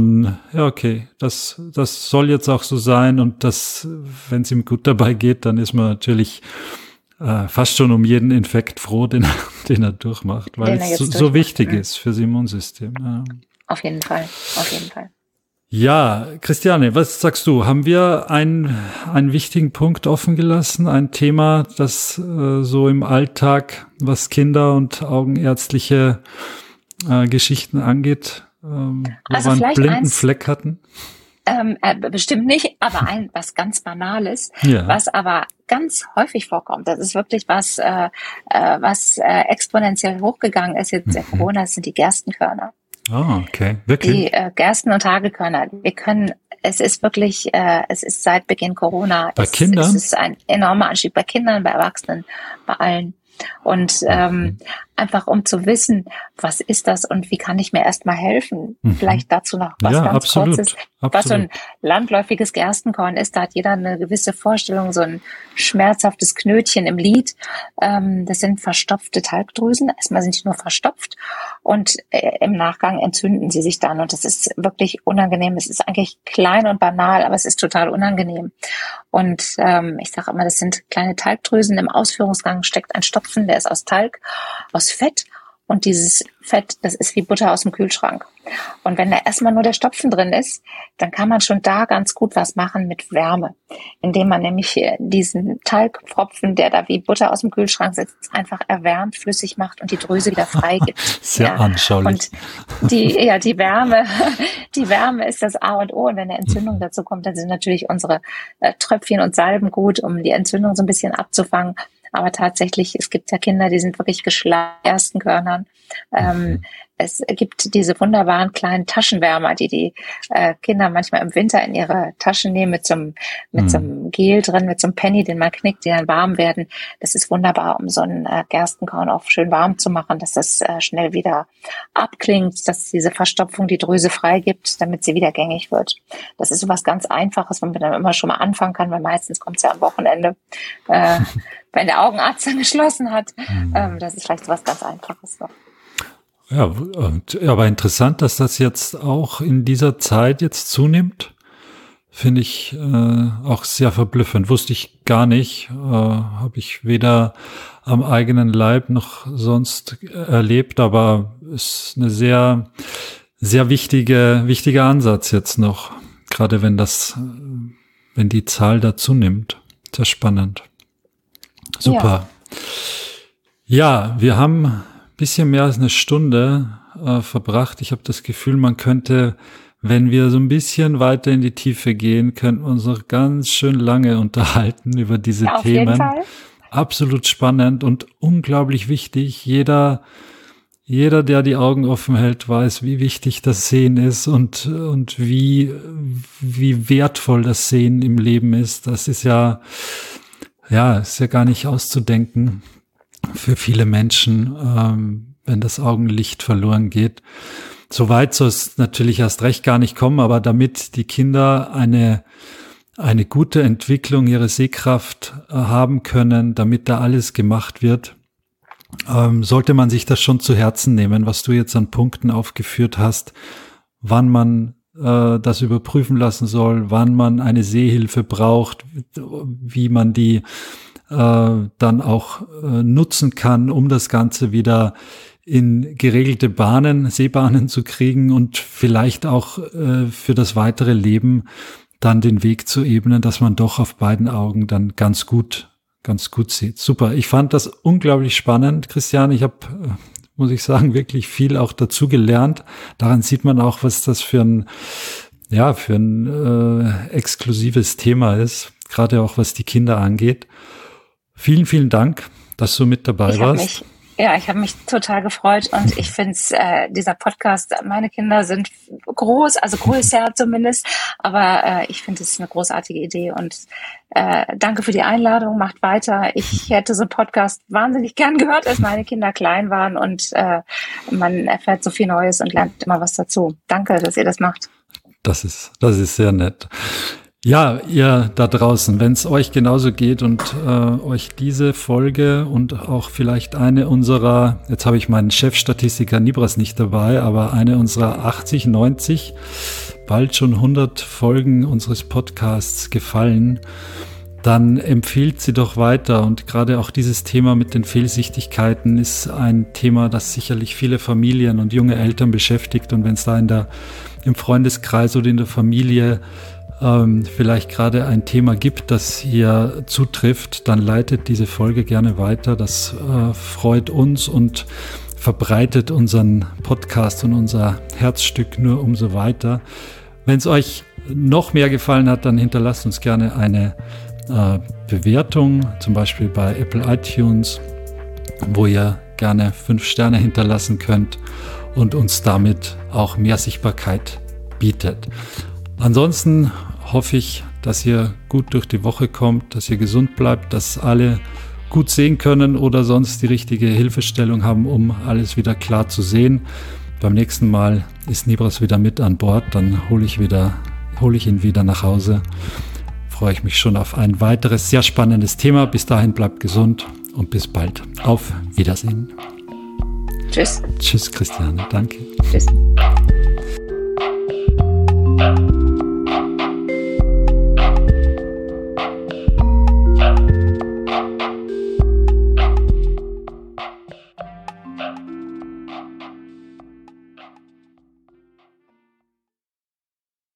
das soll jetzt auch so sein und wenn es ihm gut dabei geht, dann ist man natürlich fast schon um jeden Infekt froh, den er durchmacht, weil es so wichtig ist fürs Immunsystem. Ja. Auf jeden Fall. Ja, Christiane, was sagst du? Haben wir einen wichtigen Punkt offen gelassen, ein Thema, das so im Alltag, was Kinder und augenärztliche Geschichten angeht, wo wir einen blinden Fleck hatten? Bestimmt nicht, aber was ganz Banales, was aber ganz häufig vorkommt. Das ist wirklich was exponentiell hochgegangen ist jetzt der Corona, das sind die Gerstenkörner. Ah, okay. Wirklich? Die Gersten- und Hagelkörner. Es ist wirklich, es ist seit Beginn Corona. Bei Kindern? Es ist ein enormer Anstieg bei Kindern, bei Erwachsenen, bei allen. Und einfach um zu wissen, was ist das und wie kann ich mir erstmal helfen? Vielleicht dazu noch was ganz Kurzes. Was so ein landläufiges Gerstenkorn ist, da hat jeder eine gewisse Vorstellung, so ein schmerzhaftes Knötchen im Lid. Das sind verstopfte Talgdrüsen. Erstmal sind die nur verstopft und im Nachgang entzünden sie sich dann. Und das ist wirklich unangenehm. Es ist eigentlich klein und banal, aber es ist total unangenehm. Und ich sage immer, das sind kleine Talgdrüsen. Im Ausführungsgang steckt ein Stopfen, der ist aus Talg, aus Fett. Und dieses Fett, das ist wie Butter aus dem Kühlschrank. Und wenn da erstmal nur der Stopfen drin ist, dann kann man schon da ganz gut was machen mit Wärme. Indem man nämlich diesen Talgpfropfen, der da wie Butter aus dem Kühlschrank sitzt, einfach erwärmt, flüssig macht und die Drüse wieder freigibt. Sehr anschaulich. Und die Wärme ist das A und O. Und wenn eine Entzündung dazu kommt, dann sind natürlich unsere Tröpfchen und Salben gut, um die Entzündung so ein bisschen abzufangen. Aber tatsächlich, es gibt ja Kinder, die sind wirklich geschlagen mit Gerstenkörnern. Es gibt diese wunderbaren kleinen Taschenwärmer, die Kinder manchmal im Winter in ihre Taschen nehmen mit so einem Gel drin, mit so einem Penny, den man knickt, die dann warm werden. Das ist wunderbar, um so ein Gerstenkorn auch schön warm zu machen, dass das schnell wieder abklingt, dass diese Verstopfung die Drüse freigibt, damit sie wieder gängig wird. Das ist so was ganz Einfaches, womit man dann immer schon mal anfangen kann, weil meistens kommt es ja am Wochenende, wenn der Augenarzt dann geschlossen hat. Das ist vielleicht so was ganz Einfaches noch. Ja, aber interessant, dass das jetzt auch in dieser Zeit jetzt zunimmt, finde ich auch sehr verblüffend. Wusste ich gar nicht, habe ich weder am eigenen Leib noch sonst erlebt, aber ist eine sehr, sehr wichtiger Ansatz jetzt noch, gerade wenn die Zahl da zunimmt. Sehr spannend. Super. Ja, wir haben ein bisschen mehr als eine Stunde verbracht. Ich habe das Gefühl, man könnte, wenn wir so ein bisschen weiter in die Tiefe gehen, könnten wir uns noch ganz schön lange unterhalten über diese Themen. Auf jeden Fall. Absolut spannend und unglaublich wichtig. Jeder, der die Augen offen hält, weiß, wie wichtig das Sehen ist und wie wertvoll das Sehen im Leben ist. Das ist ja gar nicht auszudenken für viele Menschen, wenn das Augenlicht verloren geht. So weit soll es natürlich erst recht gar nicht kommen, aber damit die Kinder eine gute Entwicklung ihrer Sehkraft haben können, damit da alles gemacht wird, sollte man sich das schon zu Herzen nehmen, was du jetzt an Punkten aufgeführt hast, wann man das überprüfen lassen soll, wann man eine Sehhilfe braucht, wie man die dann auch nutzen kann, um das Ganze wieder in geregelte Sehbahnen zu kriegen und vielleicht auch für das weitere Leben dann den Weg zu ebnen, dass man doch auf beiden Augen dann ganz gut sieht. Super, ich fand das unglaublich spannend, Christian. Ich habe, muss ich sagen, wirklich viel auch dazu gelernt. Daran sieht man auch, was das für ein exklusives Thema ist, gerade auch was die Kinder angeht. Vielen, vielen Dank, dass du mit dabei warst. Ich habe mich total gefreut und ich finde dieser Podcast, meine Kinder sind groß, also größer zumindest, aber ich finde es eine großartige Idee und danke für die Einladung, macht weiter. Ich hätte so einen Podcast wahnsinnig gern gehört, als meine Kinder klein waren und man erfährt so viel Neues und lernt immer was dazu. Danke, dass ihr das macht. Das ist sehr nett. Ja, ihr da draußen, wenn es euch genauso geht und euch diese Folge und auch vielleicht eine unserer, jetzt habe ich meinen Chefstatistiker Nibras nicht dabei, aber eine unserer 80, 90, bald schon 100 Folgen unseres Podcasts gefallen, dann empfiehlt sie doch weiter. Und gerade auch dieses Thema mit den Fehlsichtigkeiten ist ein Thema, das sicherlich viele Familien und junge Eltern beschäftigt. Und wenn es da im Freundeskreis oder in der Familie vielleicht gerade ein Thema gibt, das hier zutrifft, dann leitet diese Folge gerne weiter. Das freut uns und verbreitet unseren Podcast und unser Herzstück nur umso weiter. Wenn es euch noch mehr gefallen hat, dann hinterlasst uns gerne eine Bewertung, zum Beispiel bei Apple iTunes, wo ihr gerne 5 Sterne hinterlassen könnt und uns damit auch mehr Sichtbarkeit bietet. Ansonsten hoffe ich, dass ihr gut durch die Woche kommt, dass ihr gesund bleibt, dass alle gut sehen können oder sonst die richtige Hilfestellung haben, um alles wieder klar zu sehen. Beim nächsten Mal ist Nibras wieder mit an Bord, dann hole ich ihn wieder nach Hause. Freue ich mich schon auf ein weiteres sehr spannendes Thema. Bis dahin bleibt gesund und bis bald. Auf Wiedersehen. Tschüss. Tschüss, Christiane. Danke. Tschüss.